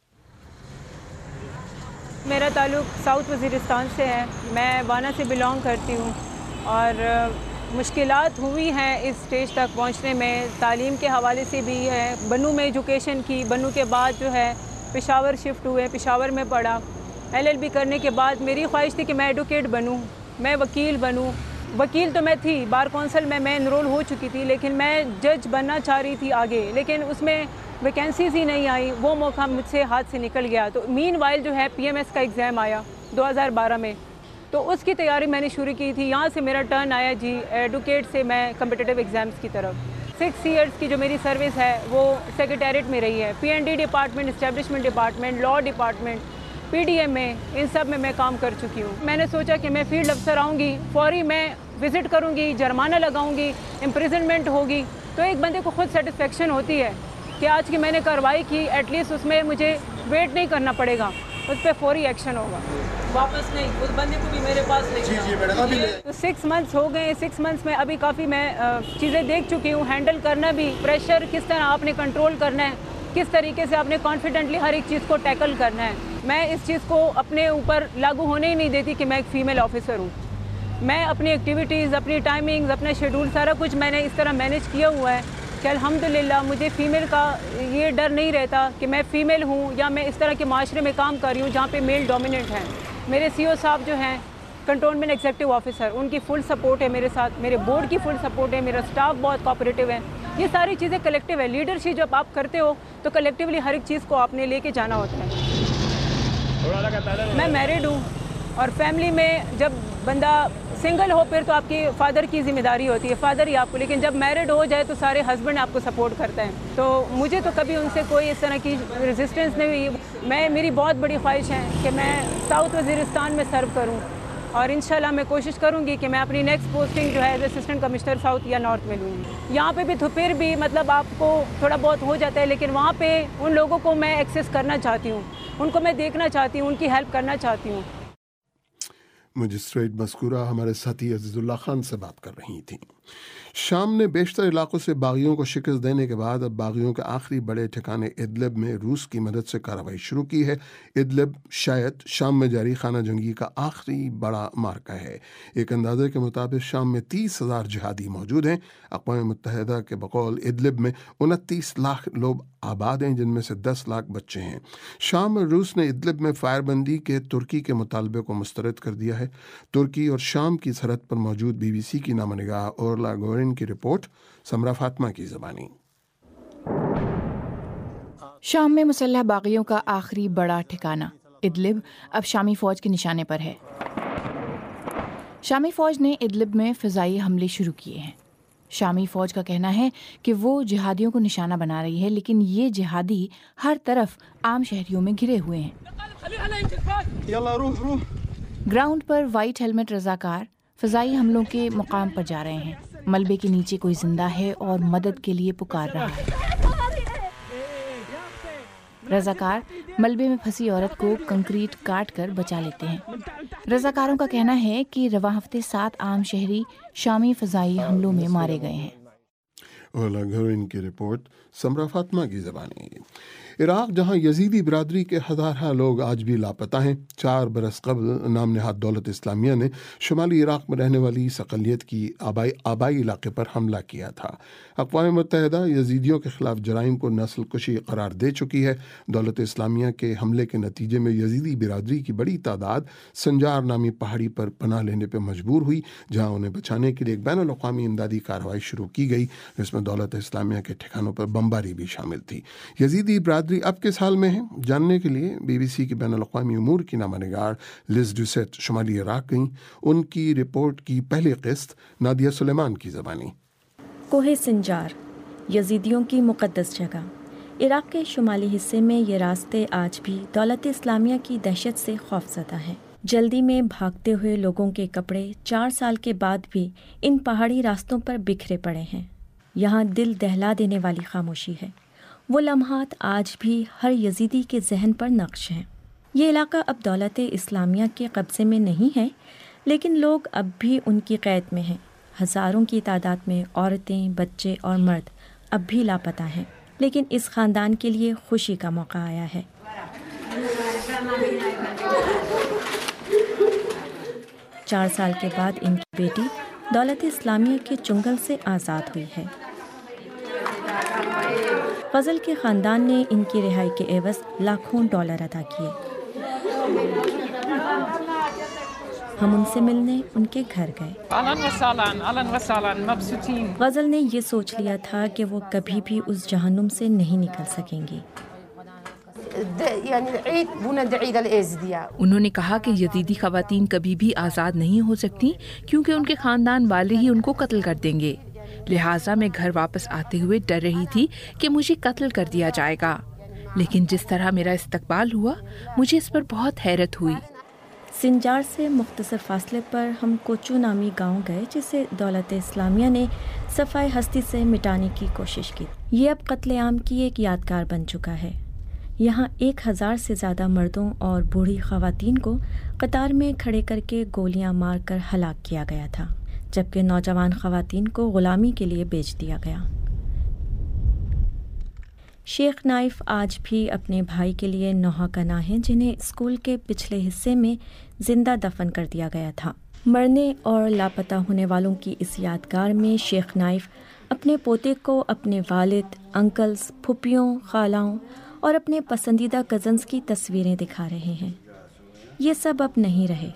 میرا تعلق ساؤتھ وزیرستان سے ہے. میں وانا سے بلانگ کرتی ہوں, اور مشکلات ہوئی ہیں اس اسٹیج تک پہنچنے میں. تعلیم کے حوالے سے بھی ہے. بنو میں ایجوکیشن کی, بنو کے بعد جو ہے پشاور شفٹ ہوئے, پشاور میں پڑھا. LLB کرنے کے بعد میری خواہش تھی کہ میں ایڈوکیٹ بنوں, میں وکیل بنوں. وکیل تو میں تھی, بار کونسل میں انرول ہو چکی تھی, لیکن میں جج بننا چاہ رہی تھی آگے, لیکن اس میں ویکینسیز ہی نہیں آئی. وہ موقع مجھ سے ہاتھ سے نکل گیا. تو مین وائل جو ہے PMS کا ایگزام آیا 2012 میں, تو اس کی تیاری میں نے شروع کی تھی. یہاں سے میرا ٹرن آیا جی ایڈوکیٹ سے میں کمپٹیٹیو ایگزامز کی طرف. 6 ایئرس کی جو میری سروس ہے وہ سیکریٹریٹ میں رہی ہے. PND department, establishment department, law department, PDM میں سب میں کام کر چکی ہوں. میں نے سوچا کہ میں فیلڈ افسر آؤں گی, فوری میں وزٹ کروں گی, جرمانہ لگاؤں گی, امپریزنمنٹ ہوگی, تو ایک بندے کو خود سیٹسفیکشن ہوتی ہے کہ آج کی میں نے کارروائی کی, ایٹ لیسٹ اس میں مجھے ویٹ نہیں کرنا پڑے گا, اس پہ فوری ایکشن ہوگا. واپس نہیں, اس بندے کو بھی میرے پاس لے. تو 6 منتھس ہو گئے. 6 منتھس میں ابھی کافی میں چیزیں دیکھ چکی ہوں. ہینڈل کرنا بھی, پریشر کس طرح آپ نے کنٹرول کرنا ہے, کس طریقے سے آپ نے کانفیڈنٹلی ہر ایک چیز کو ٹیکل کرنا ہے. میں اس چیز کو اپنے اوپر لاگو ہونے ہی نہیں دیتی کہ میں ایک فیمیل آفیسر ہوں. میں اپنی ایکٹیویٹیز, اپنی ٹائمنگز, اپنا شیڈول سارا کچھ میں نے اس طرح مینیج کیا ہوا ہے کہ الحمدللہ مجھے فیمیل کا یہ ڈر نہیں رہتا کہ میں فیمیل ہوں یا میں اس طرح کے معاشرے میں کام کر رہی ہوں جہاں پہ میل ڈومیننٹ ہیں. میرے CO صاحب جو ہیں کنٹونمنٹ ایگزیکٹو آفیسر, ان کی فل سپورٹ ہے میرے ساتھ, میرے بورڈ کی فل سپورٹ ہے, میرا اسٹاف بہت کوآپریٹیو ہے. یہ ساری چیزیں کلیکٹیو ہے. لیڈرشپ جب آپ کرتے ہو تو کلیکٹیولی ہر ایک چیز کو آپ نے لے کے جانا ہوتا ہے. میں میرڈ ہوں, اور فیملی میں جب بندہ سنگل ہو پھر تو آپ کی فادر کی ذمہ داری ہوتی ہے, فادر ہی آپ کو, لیکن جب میرڈ ہو جائے تو سارے ہسبینڈ آپ کو سپورٹ کرتے ہیں. تو مجھے تو کبھی ان سے کوئی اس طرح کی ریزسٹنس نہیں ہوئی. میری بہت بڑی خواہش ہے کہ میں ساؤتھ وزیرستان میں سرو کروں, اور انشاءاللہ میں کوشش کروں گی کہ میں اپنی نیکسٹ پوسٹنگ جو ہے ایز اسسٹنٹ کمشنر ساؤتھ یا نارتھ میں لوں. یہاں پہ بھی تو پھر بھی مطلب آپ کو تھوڑا بہت ہو جاتا ہے, لیکن وہاں پہ ان لوگوں کو میں ایکسیس کرنا چاہتی ہوں, ان کو میں دیکھنا چاہتی ہوں, ان کی ہیلپ کرنا چاہتی ہوں. मजिस्ट्रेट मस्कूरा हमारे साथी अजीजुल्लाह खान से बात कर रही थीं। शाम ने बेशतर इलाकों से बागियों को शिकस्त देने के बाद अब बागियों के आखिरी बड़े ठिकाने इदलिब में रूस की मदद से कार्रवाई शुरू की है। इदलिब शायद शाम में जारी खाना जंगी का आखिरी बड़ा मार्का है। एक अंदाजे के मुताबिक शाम में 30,000 जिहादी मौजूद हैं। अक़वाम मुत्तहिदा के बकौल इदलिब में 29 लाख लोग आबाद हैं, जिनमें से 10 लाख बच्चे हैं। शाम में रूस ने इदलिब में फायरबंदी के तुर्की के मुतालबे को मुस्तरद कर दिया है। तुर्की और शाम की सरहद पर मौजूद BBC की नामनिगाह ओरला गोरिन की रिपोर्ट, समरा फातिमा की ज़बानी। शाम में मुसल्लह बागियों का आखिरी बड़ा ठिकाना इदलिब अब शामी फौज के निशाने पर है। शामी फौज ने इदलिब में फ़िज़ाई हमले शुरू किए हैं। शामी फौज का कहना है कि वो जिहादियों को निशाना बना रही है, लेकिन ये जिहादी हर तरफ आम शहरियों में घिरे हुए हैं। ग्राउंड पर वाइट हेलमेट रज़ाकार फ़िज़ाई हमलों के मुकाम पर जा रहे हैं। मलबे के नीचे कोई जिंदा है और मदद के लिए पुकार रहा है। रज़ाकार मलबे में फंसी औरत को कंक्रीट काट कर बचा लेते हैं। रज़ाकारों का कहना है कि रवा हफ्ते 7 आम शहरी शामी फ़िज़ाई हमलों में मारे गए हैं। ओला घरोइन की रिपोर्ट, समरा फातिमा की ज़बानी। इराक़ जहां यजीदी बिरादरी के हज़ार लोग आज भी लापता हैं। 4 बरस कबल नाम नहाद दौलत इस्लामिया ने शुमाली इराक़ में रहने वाली इस अक़लियत की आबाई इलाके पर हमला किया था। अक़वाम मुत्तहिदा यजीदियों के ख़िलाफ़ जराइम को नस्ल कुशी करार दे चुकी है। दौलत इस्लामिया के हमले के नतीजे में यजीदी बिरादरी की बड़ी तादाद संजार नामी पहाड़ी पर पनाह लेने पर मजबूर हुई, जहाँ उन्हें बचाने के लिए एक बैनुल अक़वामी इमदादी कार्रवाई शुरू की गई, जिसमें दौलत इस्लामिया के ठिकानों पर बमबारी भी शामिल थी। यजीदी बिरादरी अब किस हाल में है, जानने के लिए BBC की बैनुल अक़वामी उमूर की नामनिगार लिज डुसेट शुमाली इराक़ गईं। उनकी रिपोर्ट की पहली किस्त नादिया सुलेमान की ज़बानी। कोहे सिंजार, यजीदियों की मुक़द्दस जगह। इराक़ के शुमाली हिस्से में ये रास्ते आज भी दौलत इस्लामिया की दहशत से खौफज़दा हैं। जल्दी में भागते हुए लोगों के कपड़े 4 साल के बाद भी इन पहाड़ी रास्तों पर बिखरे पड़े हैं। यहाँ दिल दहला देने वाली खामोशी है। वो लम्हात आज भी हर यजीदी के जहन पर नक्श हैं। ये इलाका अब दौलत इस्लामिया के कब्ज़े में नहीं है, लेकिन लोग अब भी उनकी क़ैद में हैं। हज़ारों की तादाद में औरतें, बच्चे और मर्द अब भी लापता हैं, लेकिन इस ख़ानदान के लिए खुशी का मौका आया है। 4 साल के बाद इनकी बेटी दौलत इस्लामिया के चुंगल से आज़ाद हुई है। फजल के ख़ानदान ने इनकी रिहाई के एवज़ लाखों डॉलर अदा किए। हम उनसे मिलने उनके घर गए। गज़ल ने ये सोच लिया था कि वो कभी भी उस जहन्नुम से नहीं निकल सकेंगी। उन्होंने कहा कि यजीदी ख़वातीन कभी भी आज़ाद नहीं हो सकती, क्योंकि उनके ख़ानदान वाले ही उनको कत्ल कर देंगे। लिहाजा मैं घर वापस आते हुए डर रही थी कि मुझे कत्ल कर दिया जाएगा, लेकिन जिस तरह मेरा इस्तकबाल हुआ, मुझे इस पर बहुत हैरत हुई। सिंजार से मुख्तसर फासले पर हम कोचू नामी गांव गए, जिसे दौलत इस्लामिया ने सफ़ाई हस्ती से मिटाने की कोशिश की। ये अब कत्लेआम की एक यादगार बन चुका है। यहाँ 1000 से ज़्यादा मर्दों और बूढ़ी ख़वातीन को कतार में खड़े करके गोलियाँ मारकर हलाक किया गया था, जबकि नौजवान ख़वातीन को ग़ुलामी के लिए बेच दिया गया। शेख नाइफ आज भी अपने भाई के लिए नौहा कना है, जिन्हें स्कूल के पिछले हिस्से में ज़िंदा दफन कर दिया गया था। मरने और लापता होने वालों की इस यादगार में शेख नाइफ अपने पोते को अपने वालिद, अंकल्स, फुप्पियों, खालाओं और अपने पसंदीदा कज़न्स की तस्वीरें दिखा रहे हैं। ये सब अब नहीं रहे।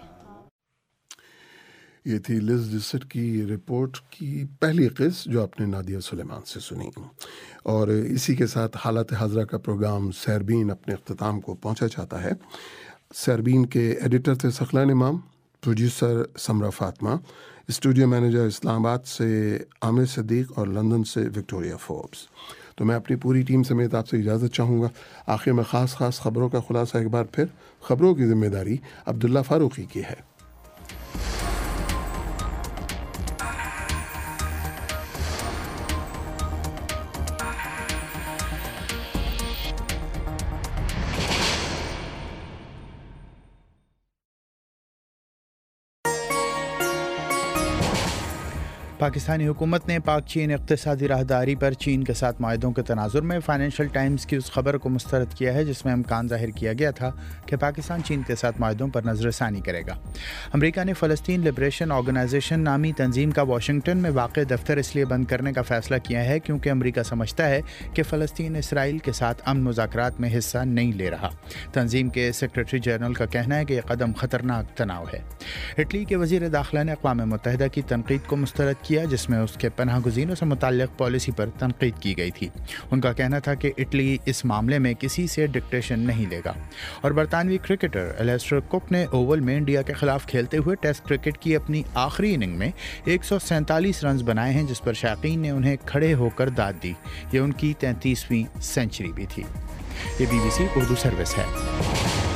ये थी लिज डिसट की रिपोर्ट की पहली किस्त, जो आपने नादिया सुलेमान से सुनी। और इसी के साथ हालत हाजरा का प्रोग्राम सैरबीन अपने अख्ताम को पहुंचा चाहता है। सैरबीन के एडिटर थे Saqlain Imam, producer Samra Fatima, studio manager Islamabad से आमिर सदीक और लंदन से विक्टोरिया फोर्ब्स। तो मैं अपनी पूरी टीम समेत आपसे इजाज़त चाहूँगा। आखिर में ख़ास ख़बरों का खुलासा एक बार फिर, ख़बरों की ज़िम्मेदारी अब्दुल्ला फ़ारूक़ी की है। پاکستانی حکومت نے پاک چین اقتصادی راہداری پر چین کے ساتھ معاہدوں کے تناظر میں فائنینشل ٹائمز کی اس خبر کو مسترد کیا ہے جس میں امکان ظاہر کیا گیا تھا کہ پاکستان چین کے ساتھ معاہدوں پر نظر ثانی کرے گا۔ امریکہ نے فلسطین لبریشن آرگنائزیشن نامی تنظیم کا واشنگٹن میں واقع دفتر اس لیے بند کرنے کا فیصلہ کیا ہے کیونکہ امریکہ سمجھتا ہے کہ فلسطین اسرائیل کے ساتھ امن مذاکرات میں حصہ نہیں لے رہا۔ تنظیم کے سیکرٹری جنرل کا کہنا ہے کہ یہ قدم خطرناک تناؤ ہے۔ اٹلی کے وزیر داخلہ نے اقوام متحدہ کی تنقید کو مسترد کیا جس میں اس کے پناہ گزینوں سے متعلق پالیسی پر تنقید کی گئی تھی۔ ان کا کہنا تھا کہ اٹلی اس معاملے میں کسی سے ڈکٹیشن نہیں لے گا۔ اور برطانوی کرکٹر الیسٹر کک نے اوول میں انڈیا کے خلاف کھیلتے ہوئے ٹیسٹ کرکٹ کی اپنی آخری اننگ میں 147 رنز بنائے ہیں جس پر شائقین نے انہیں کھڑے ہو کر داد دی۔ یہ ان کی 33ویں سنچری بھی تھی۔ یہ BBC اردو سروس ہے۔